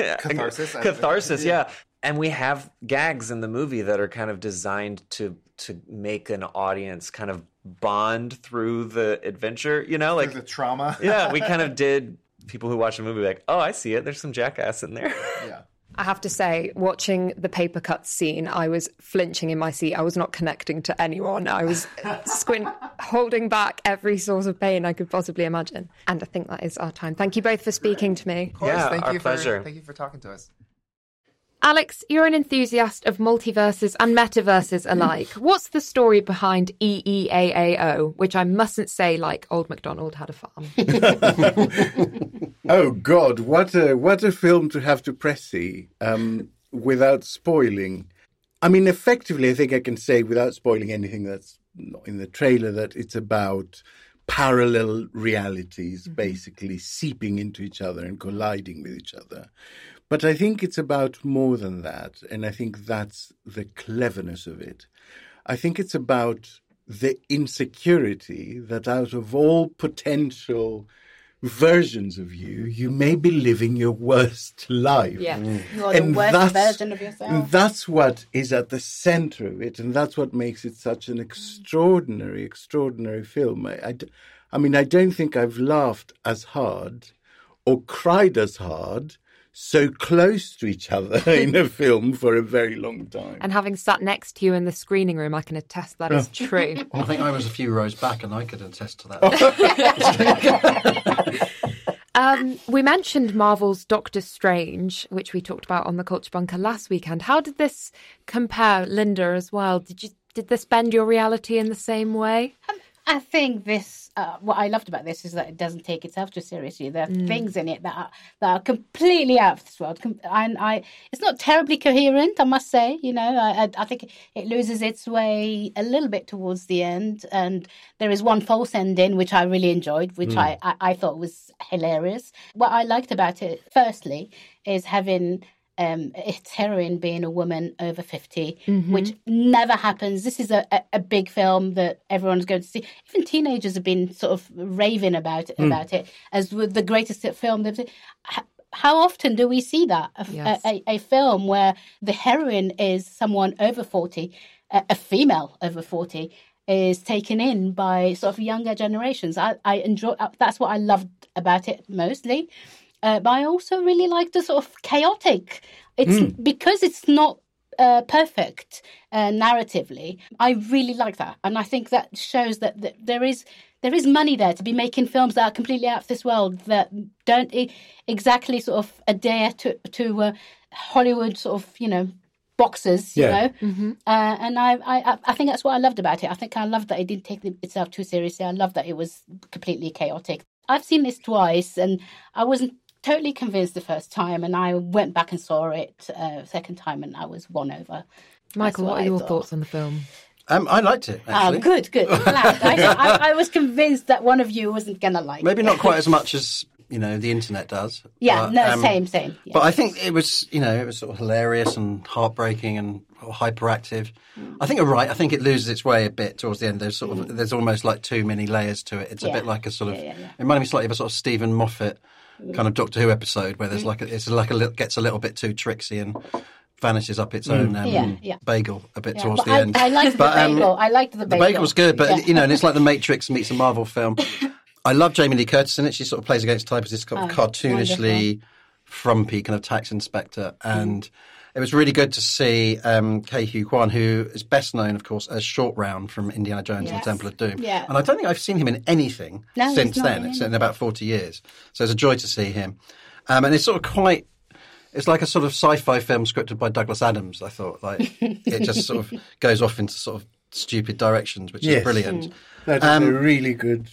catharsis. Yeah. And we have gags in the movie that are kind of designed to make an audience kind of bond through the adventure, like through the trauma. Yeah, we kind of did. People who watch the movie like, oh, I see it. There's some Jackass in there. Yeah. I have to say, watching the paper cut scene, I was flinching in my seat. I was not connecting to anyone. I was holding back every source of pain I could possibly imagine. And I think that is our time. Thank you both for speaking to me. Of course. Yeah, Thank pleasure. Thank you for talking to us. Alex, you're an enthusiast of multiverses and metaverses alike. What's the story behind EEAAO, which I mustn't say like Old MacDonald had a farm? Oh, God, what a film to have to press see without spoiling. I mean, effectively, I think I can say without spoiling anything that's not in the trailer that it's about parallel realities basically seeping into each other and colliding with each other. But I think it's about more than that, and I think that's the cleverness of it. I think it's about the insecurity that out of all potential versions of you, you may be living your worst life. Yeah, you're the worst version of yourself. And that's what is at the center of it, and that's what makes it such an extraordinary, extraordinary film. I mean, I don't think I've laughed as hard or cried as hard so close to each other in a film for a very long time. And having sat next to you in the screening room, I can attest that is true. I think I was a few rows back and I could attest to that. We mentioned Marvel's Doctor Strange, which we talked about on the Culture Bunker last weekend. How did this compare, Linda, as well? Did this bend your reality in the same way? I think this, what I loved about this is that it doesn't take itself too seriously. There are things in it that are completely out of this world. And it's not terribly coherent, I must say. I think it loses its way a little bit towards the end. And there is one false ending, which I really enjoyed, which I thought was hilarious. What I liked about it, firstly, is having its heroine being a woman over 50, which never happens. This is a big film that everyone's going to see. Even teenagers have been sort of raving about it as the greatest film they've seen. How often do we see that? A film where the heroine is someone over 40, a female over 40, is taken in by sort of younger generations. I enjoy. That's what I loved about it mostly. But I also really like the sort of chaotic. It's because it's not perfect narratively. I really like that, and I think that shows that there is there is money there to be making films that are completely out of this world, that don't exactly sort of adhere to Hollywood sort of, you know, boxes, you know. And I think that's what I loved about it. I think I loved that it didn't take itself too seriously. I loved that it was completely chaotic. I've seen this twice, and I wasn't totally convinced the first time, and I went back and saw it second time, and I was won over. Michael, what are your thoughts on the film? I liked it, actually. Oh, good. I'm glad. I was convinced that one of you wasn't going to like it. Maybe not quite as much as, you know, the internet does. Yeah, but, same. Yeah. But I think it was, you know, it was sort of hilarious and heartbreaking and hyperactive. I think you're right. I think it loses its way a bit towards the end. There's sort of, there's almost like too many layers to it. It's a bit like a sort of, it reminded me slightly of a sort of Stephen Moffat kind of Doctor Who episode where there's gets a little bit too tricksy and vanishes up its own bagel a bit towards the end. I liked the bagel. I liked the bagel. The bagel was good, but, you know, and it's like The Matrix meets a Marvel film. I love Jamie Lee Curtis in it. She sort of plays against type as this kind of cartoonishly frumpy kind of tax inspector. And it was really good to see Ke Huy Quan, who is best known, of course, as Short Round from Indiana Jones and the Temple of Doom. Yeah. And I don't think I've seen him in anything since then. It's in about 40 years. So it's a joy to see him. And it's sort of quite... It's like a sort of sci-fi film scripted by Douglas Adams, I thought. Like, it just sort of goes off into sort of stupid directions, which is brilliant. That is a really good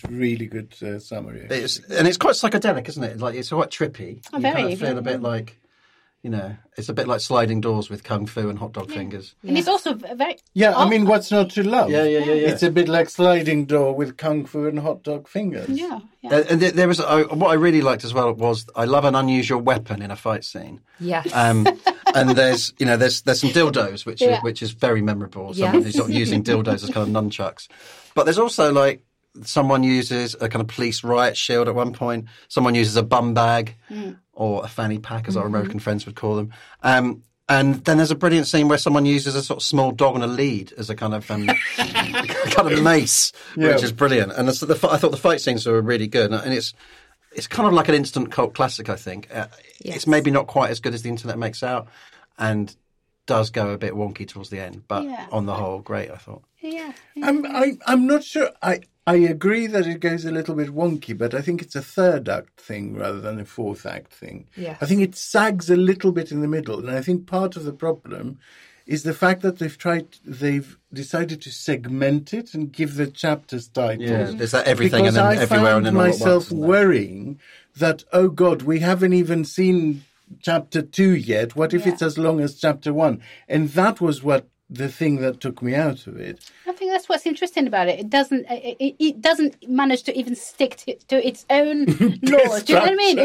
summary. It's quite psychedelic, isn't it? Like, it's quite trippy. Oh, you very. kind of feel a bit like, you know, it's a bit like Sliding Doors with kung fu and hot dog fingers. And it's also very... Yeah, I mean, what's not to love? Yeah. It's a bit like Sliding Door with kung fu and hot dog fingers. Yeah. And there was what I really liked as well was I love an unusual weapon in a fight scene. Yes. And there's some dildos which is very memorable. Someone who's sort of using dildos as kind of nunchucks. But there's also like someone uses a kind of police riot shield at one point. Someone uses a bum bag or a fanny pack, as our American friends would call them. And then there's a brilliant scene where someone uses a sort of small dog on a lead as a kind of mace, which is brilliant. And I thought the fight scenes were really good. And it's kind of like an instant cult classic, I think. It's maybe not quite as good as the internet makes out and does go a bit wonky towards the end. But on the whole, great, I thought. Yeah. I'm not sure. I agree that it goes a little bit wonky, but I think it's a third act thing rather than a fourth act thing. Yes. I think it sags a little bit in the middle, and I think part of the problem is the fact that they've decided to segment it and give the chapters titles. Yeah, there's that everything and then everywhere and then all at once. I found myself worrying that, oh God, we haven't even seen chapter 2 yet. What if it's as long as chapter 1? And that was the thing that took me out of it. I think that's what's interesting about it. It doesn't manage to even stick to its own laws. Do you know what I mean?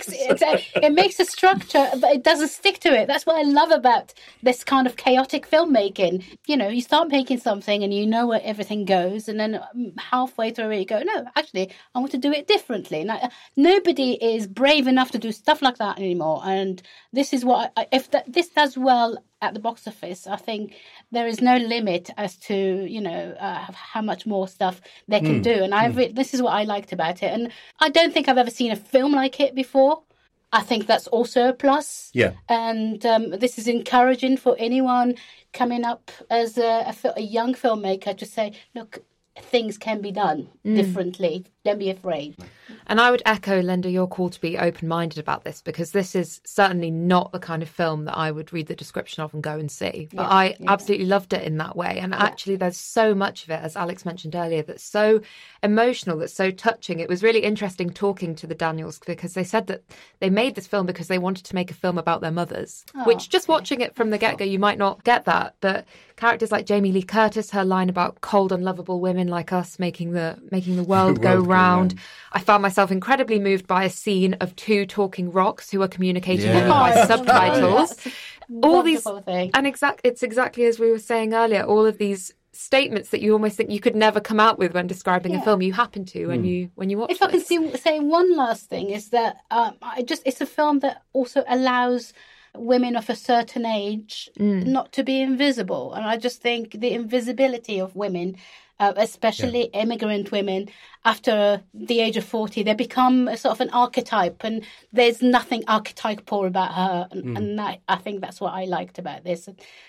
It makes a structure, but it doesn't stick to it. That's what I love about this kind of chaotic filmmaking. You know, you start making something and you know where everything goes, and then halfway through it you go, no, actually, I want to do it differently. Now, nobody is brave enough to do stuff like that anymore. And this is what this does well at the box office, I think there is no limit as to, you know, how much more stuff they can do. And this is what I liked about it. And I don't think I've ever seen a film like it before. I think that's also a plus. Yeah. And this is encouraging for anyone coming up as a young filmmaker to say, look, things can be done differently. Don't be afraid. And I would echo, Linda, your call to be open-minded about this, because this is certainly not the kind of film that I would read the description of and go and see. But I absolutely loved it in that way. And actually, there's so much of it, as Alex mentioned earlier, that's so emotional, that's so touching. It was really interesting talking to the Daniels, because they said that they made this film because they wanted to make a film about their mothers, which just watching it from the get-go, you might not get that. But characters like Jamie Lee Curtis, her line about cold, unlovable women like us making the world go round. I found myself incredibly moved by a scene of two talking rocks who are communicating only by subtitles. All these, and it's exactly as we were saying earlier, all of these statements that you almost think you could never come out with when describing a film. You happen to when you watch. If I can say one last thing is that it's a film that also allows women of a certain age not to be invisible, and I just think the invisibility of women especially immigrant women, after the age of 40, they become a sort of an archetype, and there's nothing archetypal about her. And I think that's what I liked about this.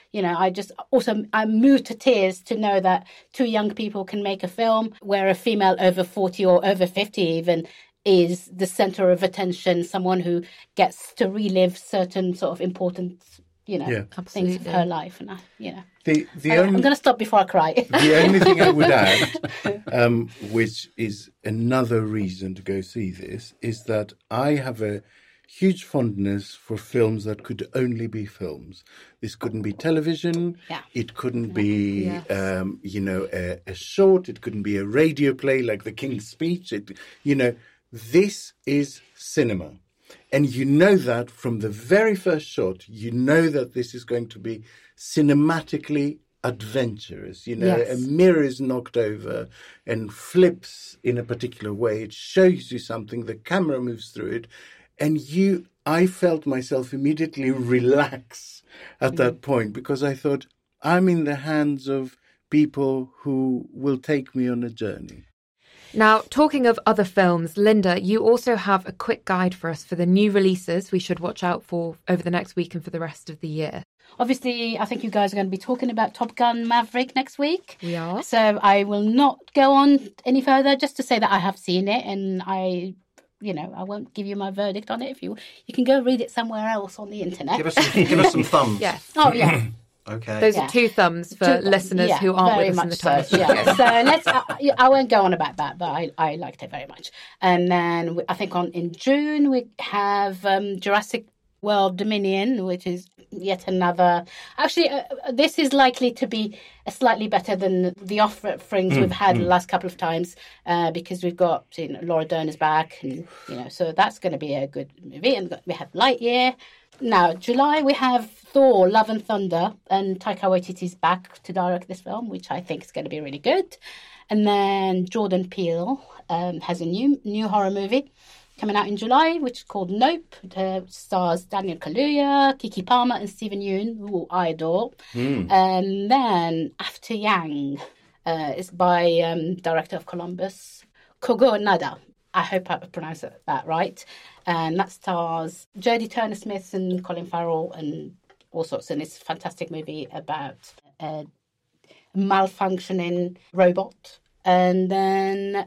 I'm moved to tears to know that two young people can make a film where a female over 40 or over 50 even is the center of attention, someone who gets to relive certain sort of important, things of her life. And I'm going to stop before I cry. The only thing I would add, which is another reason to go see this, is that I have a huge fondness for films that could only be films. This couldn't be television. Yeah. It couldn't be, a short. It couldn't be a radio play like The King's Speech. This is cinema. And you know that from the very first shot, you know that this is going to be cinematically adventurous. A mirror is knocked over and flips in a particular way. It shows you something. The camera moves through it. And I felt myself immediately relax at that point, because I thought, I'm in the hands of people who will take me on a journey. Now, talking of other films, Linda, you also have a quick guide for us for the new releases we should watch out for over the next week and for the rest of the year. Obviously, I think you guys are going to be talking about Top Gun Maverick next week. We are. So I will not go on any further, just to say that I have seen it, and I won't give you my verdict on it. If you can go read it somewhere else on the internet. Give us some thumbs. Yes. Oh, yeah. Okay. Those are 2 thumbs for listeners who aren't with us in the time. So, I won't go on about that, but I liked it very much. And then I think in June we have Jurassic World Dominion, which is yet another. Actually, this is likely to be slightly better than the offerings we've had the last couple of times, because we've got Laura Dern is back, and so that's going to be a good movie. And we have Lightyear. Now, July, we have Thor, Love and Thunder, and Taika Waititi's back to direct this film, which I think is going to be really good. And then Jordan Peele has a new horror movie coming out in July, which is called Nope. It stars Daniel Kaluuya, Keke Palmer, and Steven Yeun, who I adore. And then After Yang is by director of Columbus, Kogo Nada. I hope I pronounced that right. And that stars Jodie Turner-Smith and Colin Farrell and all sorts. And it's a fantastic movie about a malfunctioning robot. And then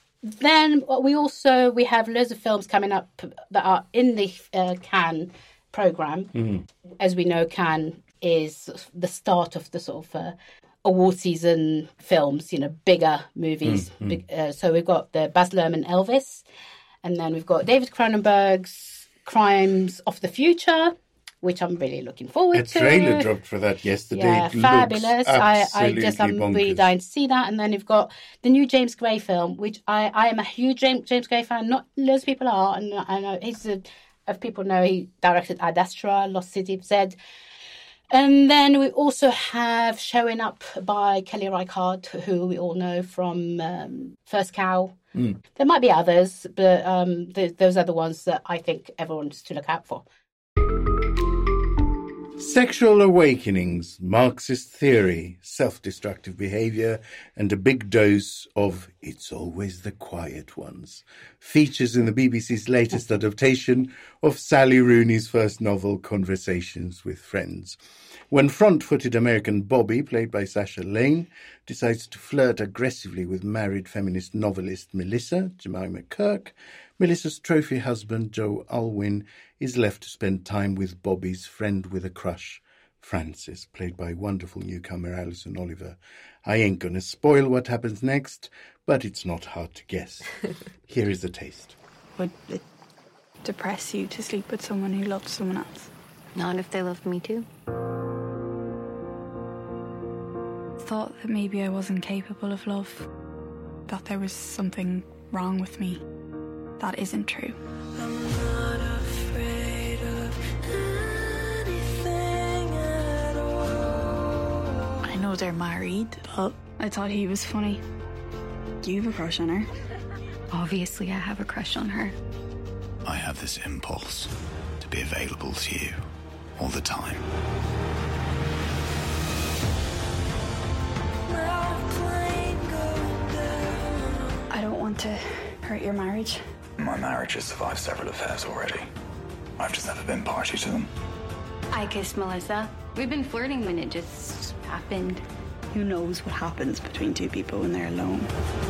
we have loads of films coming up that are in the Cannes programme. As we know, Cannes is the start of the sort of award season films, bigger movies. So we've got the Baz Luhrmann Elvis, and then we've got David Cronenberg's Crimes of the Future, which I'm really looking forward to. A trailer dropped for that yesterday. Yeah, fabulous. I'm really dying to see that. And then you've got the new James Gray film, which I am a huge James Gray fan. Not loads of people are, and I know as people know, he directed Ad Astra, Lost City of Z. And then we also have Showing Up by Kelly Reichardt, who we all know from First Cow. There might be others, but those are the ones that I think everyone's to look out for. Sexual awakenings, Marxist theory, self-destructive behaviour, and a big dose of It's Always the Quiet Ones features in the BBC's latest adaptation of Sally Rooney's first novel, Conversations with Friends. When front-footed American Bobby, played by Sasha Lane, decides to flirt aggressively with married feminist novelist Melissa, Jemima Kirk, Melissa's trophy husband, Joe Alwyn, is left to spend time with Bobby's friend with a crush, Frances, played by wonderful newcomer Alison Oliver. I ain't going to spoil what happens next, but it's not hard to guess. Here is a taste. Would it depress you to sleep with someone who loved someone else? Not if they loved me too. Thought that maybe I wasn't capable of love, that there was something wrong with me. That isn't true. I'm not afraid of anything at all. I know they're married, but I thought he was funny. Do you have a crush on her? Obviously, I have a crush on her. I have this impulse to be available to you all the time. Not playing God. want to hurt your marriage. My marriage has survived several affairs already. I've just never been party to them. I kissed Melissa. We've been flirting when it just happened. Who knows what happens between two people when they're alone?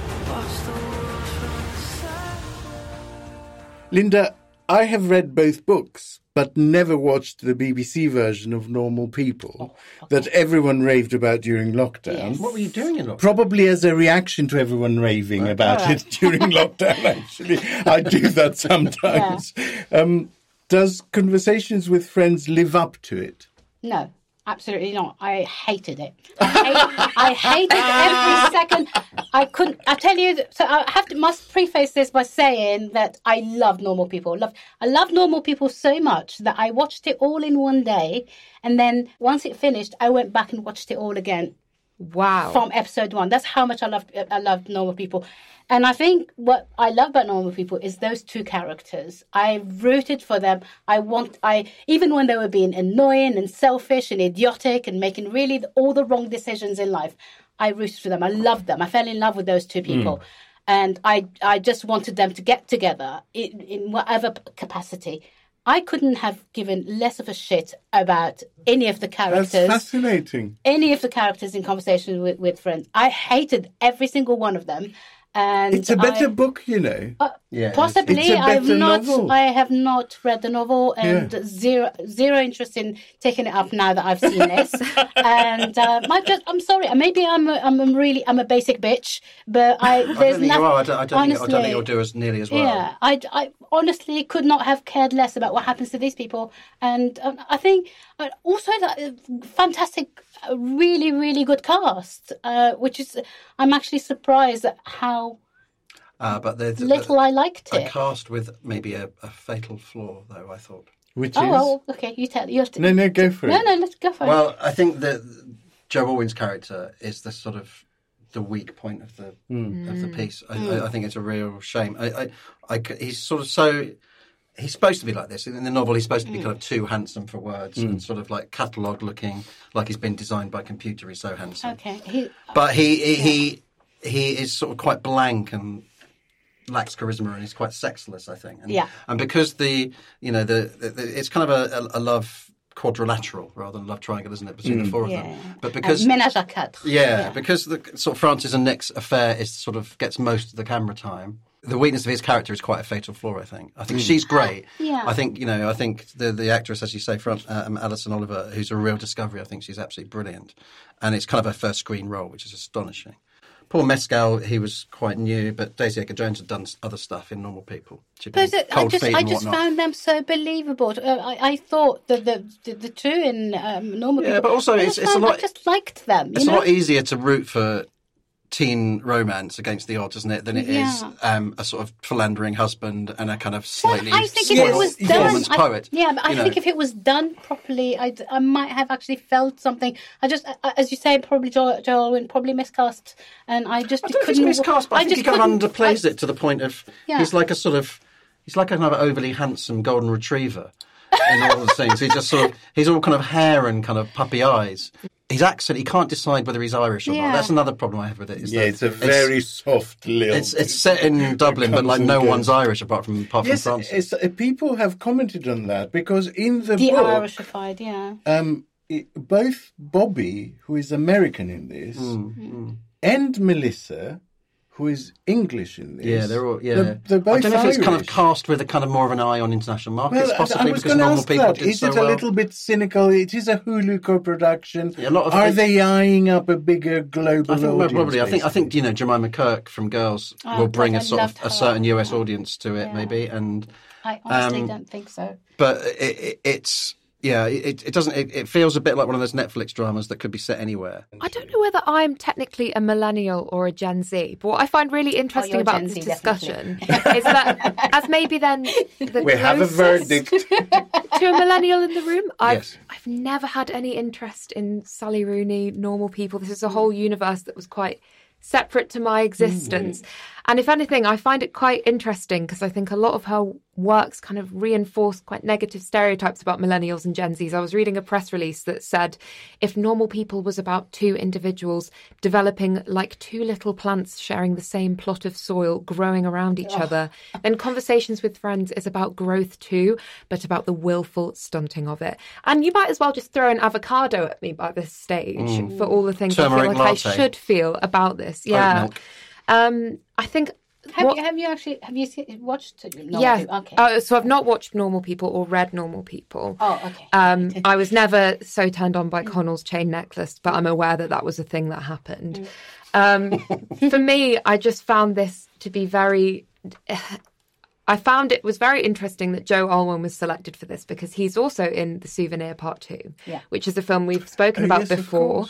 Linda, I have read both books, but never watched the BBC version of Normal People that everyone raved about during lockdown. Yes. What were you doing in lockdown? Probably as a reaction to everyone raving about it during lockdown, actually. I do that sometimes. Yeah. Does Conversations with Friends live up to it? No. Absolutely not. I hated it. I hated every second. I couldn't. I tell you. So must preface this by saying that I love Normal People. I love Normal People so much that I watched it all in one day, and then once it finished, I went back and watched it all again. Wow! From episode 1. That's how much I loved Normal People. And I think what I love about Normal People is those two characters. I rooted for them. Even when they were being annoying and selfish and idiotic and making really all the wrong decisions in life, I rooted for them. I loved them. I fell in love with those two people. And I just wanted them to get together in whatever capacity. I couldn't have given less of a shit about any of the characters. That's fascinating. Any of the characters in Conversations with Friends. I hated every single one of them. And it's a better book, you know. Possibly. It's a better novel. I have not read the novel, and zero interest in taking it up now that I've seen this. And I'm sorry. Maybe I'm a basic bitch, but I don't think you are. I don't think you'll do as nearly as well. Yeah, I honestly could not have cared less about what happens to these people, and I think also that fantastic. A really, really good cast, which is, I'm actually surprised at how little I liked it. A cast with maybe a fatal flaw, though, I thought. Which is? Oh, okay, you have to. No, go for it. No, let's go for it. Well, I think that Joe Alwyn's character is the sort of the weak point of the piece. I think it's a real shame. He's sort of so... He's supposed to be like this. In the novel, he's supposed to be kind of too handsome for words and sort of like catalogue looking, like he's been designed by computer. He's so handsome. Okay. But he is sort of quite blank and lacks charisma, and he's quite sexless, I think. And because it's kind of a love quadrilateral rather than love triangle, isn't it, between the four of them? But because ménage à quatre. Because the sort of Francis and Nick's affair is sort of gets most of the camera time. The weakness of his character is quite a fatal flaw, I think. I think she's great. I think the actress, as you say, Alison Oliver, who's a real discovery. I think she's absolutely brilliant, and it's kind of her first screen role, which is astonishing. Paul Mescal, he was quite new, but Daisy Edgar-Jones had done other stuff in Normal People. I just found them so believable. I thought that the two in Normal People. Yeah, but also I just liked them. It's a lot easier to root for teen romance against the odds, isn't it, than it is a sort of philandering husband and a kind of slightly spoiled performance poet. But I think if it was done properly, I might have actually felt something. I just, as you say, probably Joel Alwyn, probably miscast, and I just couldn't. Think he's miscast, but I think he kind of underplays it to the point of he's like a kind of overly handsome golden retriever in all the things. He's all kind of hair and kind of puppy eyes. His accent, he can't decide whether he's Irish or not. That's another problem I have with it. It's a very soft lilt. It's set in Dublin, but like no one's Irish apart from Francis. People have commented on that because in the book... The Irishified, both Bobby, who is American in this, and Melissa, who is English in this. Yeah, they're all. They're both I don't know Irish. if it's kind of cast with a kind of more of an eye on international markets, possibly I was because Normal People did is so it well. a little bit cynical? It is a Hulu co-production. Yeah, Are they eyeing up a bigger global audience? Probably. I think Jemima Kirk from Girls will bring a certain US audience to it, maybe. And I honestly don't think so. But it's. Yeah, it doesn't. It feels a bit like one of those Netflix dramas that could be set anywhere. I don't know whether I'm technically a millennial or a Gen Z, but what I find really interesting about this discussion is that as maybe then we have a verdict to a millennial in the room. I've never had any interest in Sally Rooney, Normal People. This is a whole universe that was quite separate to my existence. And if anything, I find it quite interesting because I think a lot of her works kind of reinforce quite negative stereotypes about millennials and Gen Zs. I was reading a press release that said if Normal People was about two individuals developing like two little plants sharing the same plot of soil, growing around each other, then Conversations with Friends is about growth too, but about the willful stunting of it. And you might as well just throw an avocado at me by this stage for all the things I feel like I should feel about this. Yeah. I think. Have you watched Normal People? Okay. So I've not watched Normal People or read Normal People. Oh, okay. I was never so turned on by Connell's chain necklace, but I'm aware that was a thing that happened. For me, I just found this to be very. I found it was very interesting that Joe Alwyn was selected for this because he's also in The Souvenir Part 2, which is a film we've spoken about before.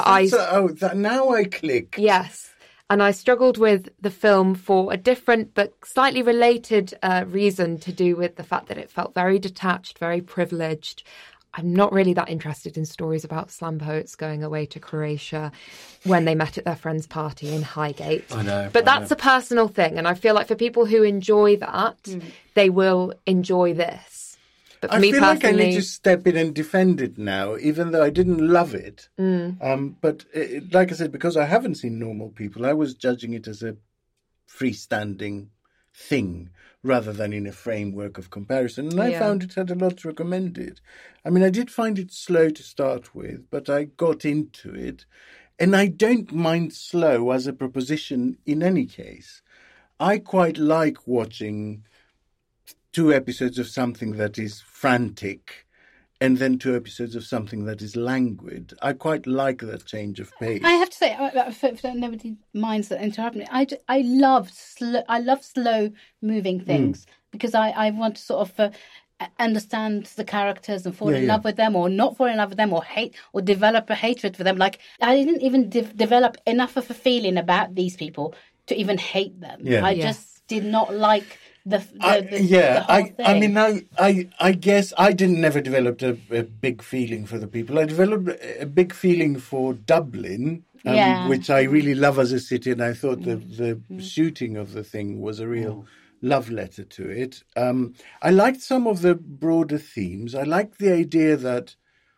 Now I click. Yes. And I struggled with the film for a different but slightly related reason to do with the fact that it felt very detached, very privileged. I'm not really that interested in stories about slam poets going away to Croatia when they met at their friend's party in Highgate. I know. But that's a personal thing. And I feel like for people who enjoy that, they will enjoy this. But for I me feel personally, like I need to step in and defend it now, even though I didn't love it. But like I said, because I haven't seen Normal People, I was judging it as a freestanding thing rather than in a framework of comparison. And I found it had a lot to recommend it. I mean, I did find it slow to start with, but I got into it. And I don't mind slow as a proposition in any case. I quite like watching 2 episodes of something that is frantic and then 2 episodes of something that is languid. I quite like that change of pace. I have to say, if nobody minds that interrupting me, I love slow moving things because I want to sort of understand the characters and fall in love with them or not fall in love with them or hate or develop a hatred for them. Like I didn't even develop enough of a feeling about these people to even hate them. I just did not like the whole thing. I mean, I guess I never developed a big feeling for the people. I developed a big feeling for Dublin, which I really love as a city, and I thought the shooting of the thing was a real love letter to it. I liked some of the broader themes. I liked the idea that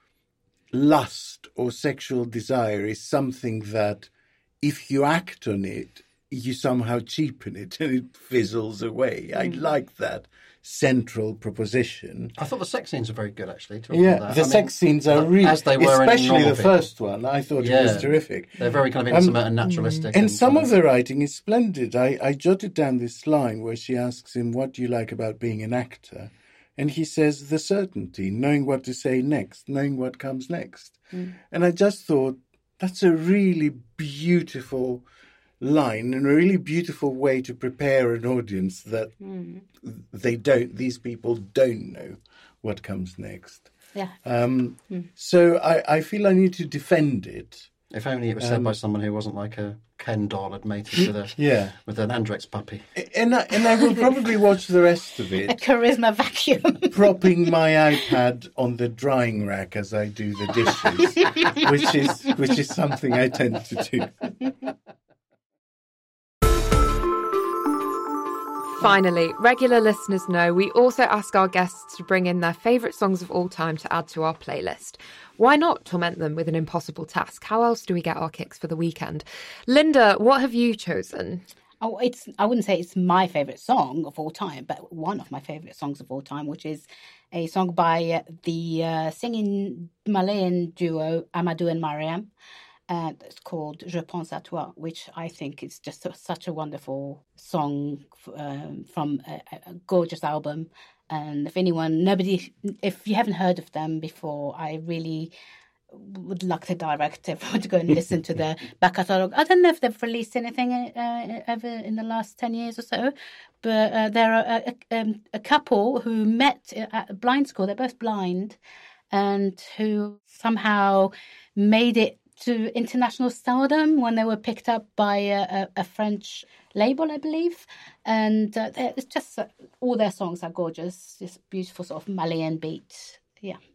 lust or sexual desire is something that if you act on it, you somehow cheapen it and it fizzles away. I like that central proposition. I thought the sex scenes were very good, actually. The sex scenes are really, as they were especially in the first one. I thought it was terrific. They're very kind of intimate and naturalistic. And some of the writing is splendid. I jotted down this line where she asks him, "What do you like about being an actor?" And he says, "The certainty, knowing what to say next, knowing what comes next." And I just thought that's a really beautiful line and a really beautiful way to prepare an audience that these people don't know what comes next. So I feel I need to defend it. If only it was said by someone who wasn't like a Ken doll had mated with an Andrex puppy. And I will probably watch the rest of it. A charisma vacuum. Propping my iPad on the drying rack as I do the dishes, which is something I tend to do. Finally, regular listeners know we also ask our guests to bring in their favourite songs of all time to add to our playlist. Why not torment them with an impossible task? How else do we get our kicks for the weekend? Linda, what have you chosen? Oh, I wouldn't say it's my favourite song of all time, but one of my favourite songs of all time, which is a song by the singing Malayan duo Amadou and Mariam. It's called Je pense à toi, which I think is just such a wonderful song from a gorgeous album. And if you haven't heard of them before, I really would like to direct everyone to go and listen to their back catalogue. I don't know if they've released anything ever in the last 10 years or so, but they're a couple who met at a blind school. They're both blind and who somehow made it to international stardom when they were picked up by a French label, I believe. And it's just all their songs are gorgeous. This beautiful sort of Malian beat. Yeah,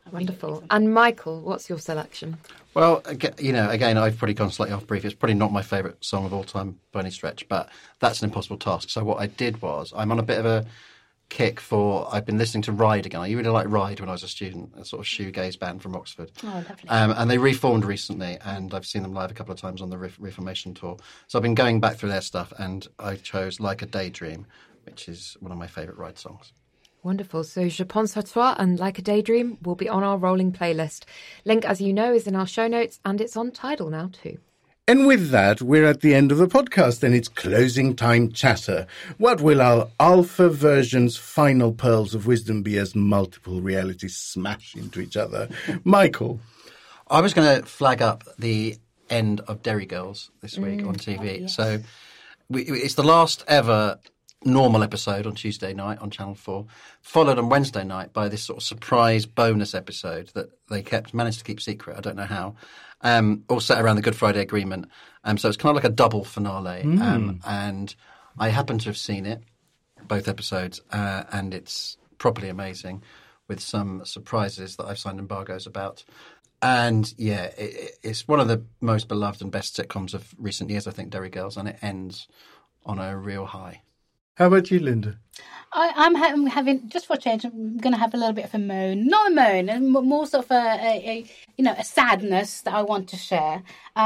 Wonderful. And Michael, what's your selection? Well, again, I've probably gone slightly off brief. It's probably not my favourite song of all time by any stretch, but that's an impossible task. So what I did was, I'm on a bit of a kick I've been listening to Ride again. I really liked Ride when I was a student, a sort of shoegaze band from Oxford. Oh, lovely. And they reformed recently, and I've seen them live a couple of times on the Reformation tour. So I've been going back through their stuff, and I chose Like a Daydream, which is one of my favourite Ride songs. Wonderful. So Je pense à toi and Like a Daydream will be on our rolling playlist. Link, as you know, is in our show notes, and it's on Tidal now too. And with that, we're at the end of the podcast and it's closing time chatter. What will our alpha version's final pearls of wisdom be as multiple realities smash into each other? Michael? I was going to flag up the end of Derry Girls this week on TV. Oh, yes. So it's the last ever normal episode on Tuesday night on Channel 4, followed on Wednesday night by this sort of surprise bonus episode that they managed to keep secret. I don't know how. All set around the Good Friday Agreement. So it's kind of like a double finale. And I happen to have seen it, both episodes, and it's properly amazing with some surprises that I've signed embargoes about. And yeah, it's one of the most beloved and best sitcoms of recent years, I think, Derry Girls, and it ends on a real high. How about you, Linda? I'm having, just for a change, I'm going to have a little bit of a moan. Not a moan, and more sort of a sadness that I want to share.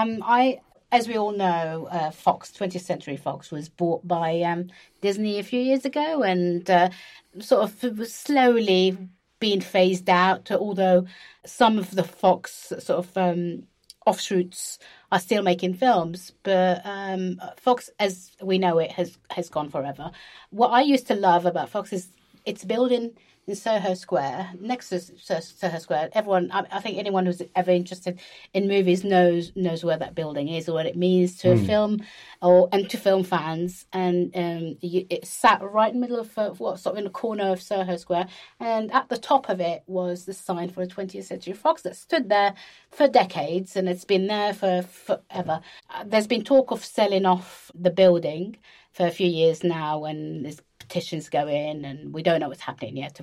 As we all know, Fox, 20th Century Fox, was bought by Disney a few years ago, and sort of was slowly being phased out, although some of the Fox sort of offshoots are still making films, but Fox, as we know it, has gone forever. What I used to love about Fox is its building in Soho Square, next to Soho Square. I think anyone who's ever interested in movies knows where that building is or what it means to film and to film fans. And it sat right in the middle of sort of in the corner of Soho Square, and at the top of it was the sign for the 20th Century Fox that stood there for decades, and it's been there for forever. There's been talk of selling off the building for a few years now, and there's petitions go in, and we don't know what's happening yet.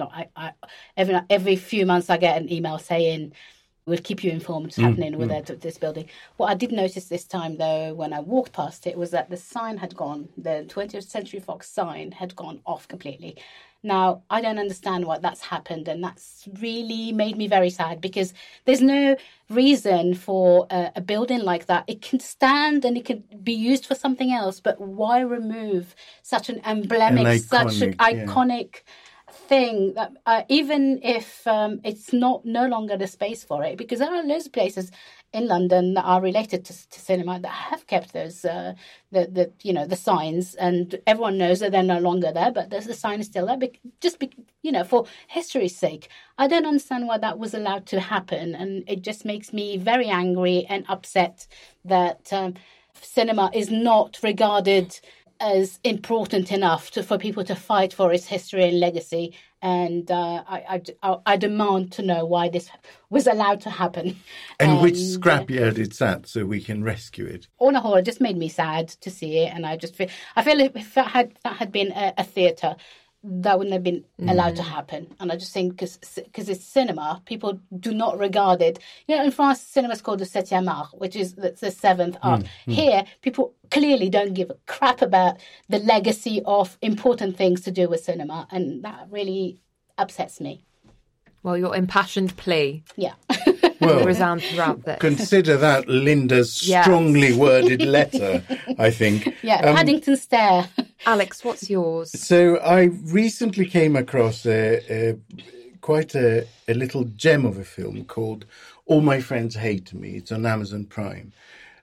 Every few months I get an email saying we'll keep you informed what's happening with this building. What I did notice this time, though, when I walked past it, was that the sign had gone, the 20th Century Fox sign had gone off completely. Now, I don't understand why that's happened, and that's really made me very sad, because there's no reason for a building like that. It can stand and it can be used for something else, but why remove such an emblematic, such an iconic thing that even if it's no longer the space for it, because there are loads of places in London that are related to cinema that have kept those the signs, and everyone knows that they're no longer there, but the sign is still there, for history's sake. I don't understand why that was allowed to happen, and it just makes me very angry and upset that cinema is not regarded as important enough for people to fight for its history and legacy. And I demand to know why this was allowed to happen. And which scrapyard it's at, so we can rescue it. On a whole, it just made me sad to see it, and I feel if that had been a theatre, that wouldn't have been allowed to happen. And I just think because it's cinema, people do not regard it. In France, cinema is called the 7e art, which is the 7th art. Here, people clearly don't give a crap about the legacy of important things to do with cinema, and that really upsets me. Well, your impassioned plea. Yeah. Will resound throughout this. Consider that Linda's strongly worded letter, I think. Yeah, Paddington Stare. Alex, what's yours? So I recently came across quite a little gem of a film called All My Friends Hate Me. It's on Amazon Prime.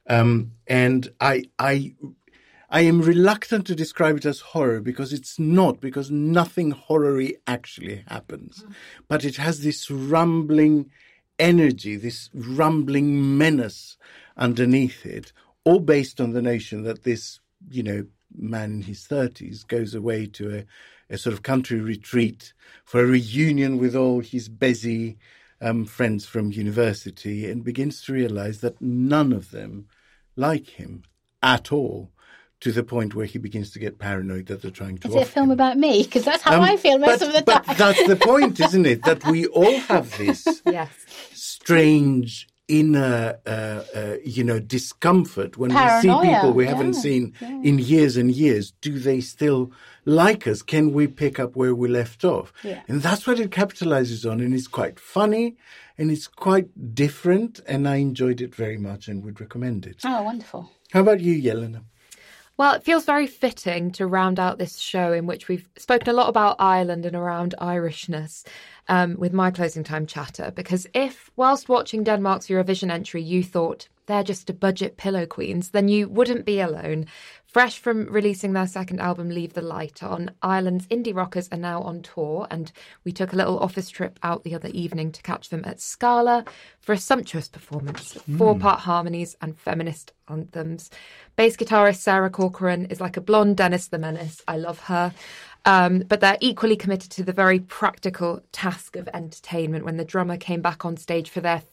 And I am reluctant to describe it as horror because it's not, because nothing horror-y actually happens. But it has this rumbling energy, this rumbling menace underneath it, all based on the notion that this, man in his 30s goes away to a sort of country retreat for a reunion with all his busy friends from university, and begins to realize that none of them like him at all. to the point where he begins to get paranoid that they're trying to Is it a film about me? Because that's how I feel most of the time. But that's the point, isn't it? That we all have this strange inner, discomfort when we see people we haven't seen in years and years. Do they still like us? Can we pick up where we left off? Yeah. And that's what it capitalizes on, and it's quite funny, and it's quite different, and I enjoyed it very much and would recommend it. Oh, wonderful. How about you, Jelena? Well, it feels very fitting to round out this show in which we've spoken a lot about Ireland and around Irishness with my closing time chatter, because if, whilst watching Denmark's Eurovision entry, you thought they're just a budget pillow queens, then you wouldn't be alone. Fresh from releasing their second album, Leave the Light On, Ireland's indie rockers are now on tour, and we took a little office trip out the other evening to catch them at Scala for a sumptuous performance, 4-part harmonies and feminist anthems. Bass guitarist Sarah Corcoran is like a blonde Dennis the Menace. I love her. But they're equally committed to the very practical task of entertainment. When the drummer came back on stage for their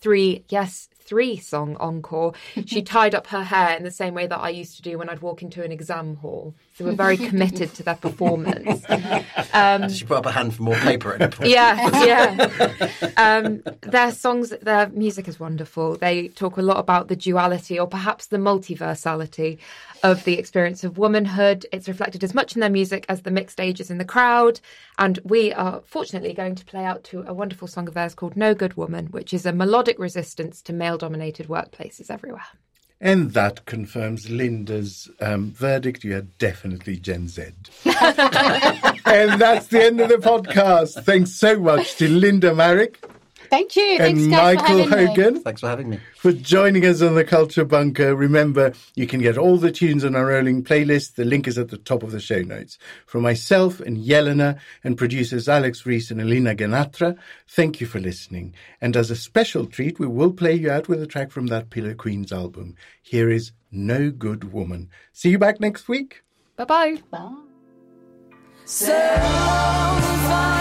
3-song encore, she tied up her hair in the same way that I used to do when I'd walk into an exam hall. So we're very committed to their performance. Did she put up a hand for more paper at any point? Yeah. Their songs, their music is wonderful. They talk a lot about the duality or perhaps the multiversality of the experience of womanhood. It's reflected as much in their music as the mixed ages in the crowd. And we are fortunately going to play out to a wonderful song of theirs called No Good Woman, which is a melodic resistance to male-dominated workplaces everywhere. And that confirms Linda's verdict. You are definitely Gen Z. And that's the end of the podcast. Thanks so much to Linda Marek. Thank you. And Thanks, guys, Michael Hogan. Thanks for having me. For joining us on the Culture Bunker. Remember, you can get all the tunes on our rolling playlist. The link is at the top of the show notes. From myself and Jelena and producers Alex Rees and Alina Ganatra, thank you for listening. And as a special treat, we will play you out with a track from that Pillow Queens album. Here is No Good Woman. See you back next week. Bye-bye. Bye. So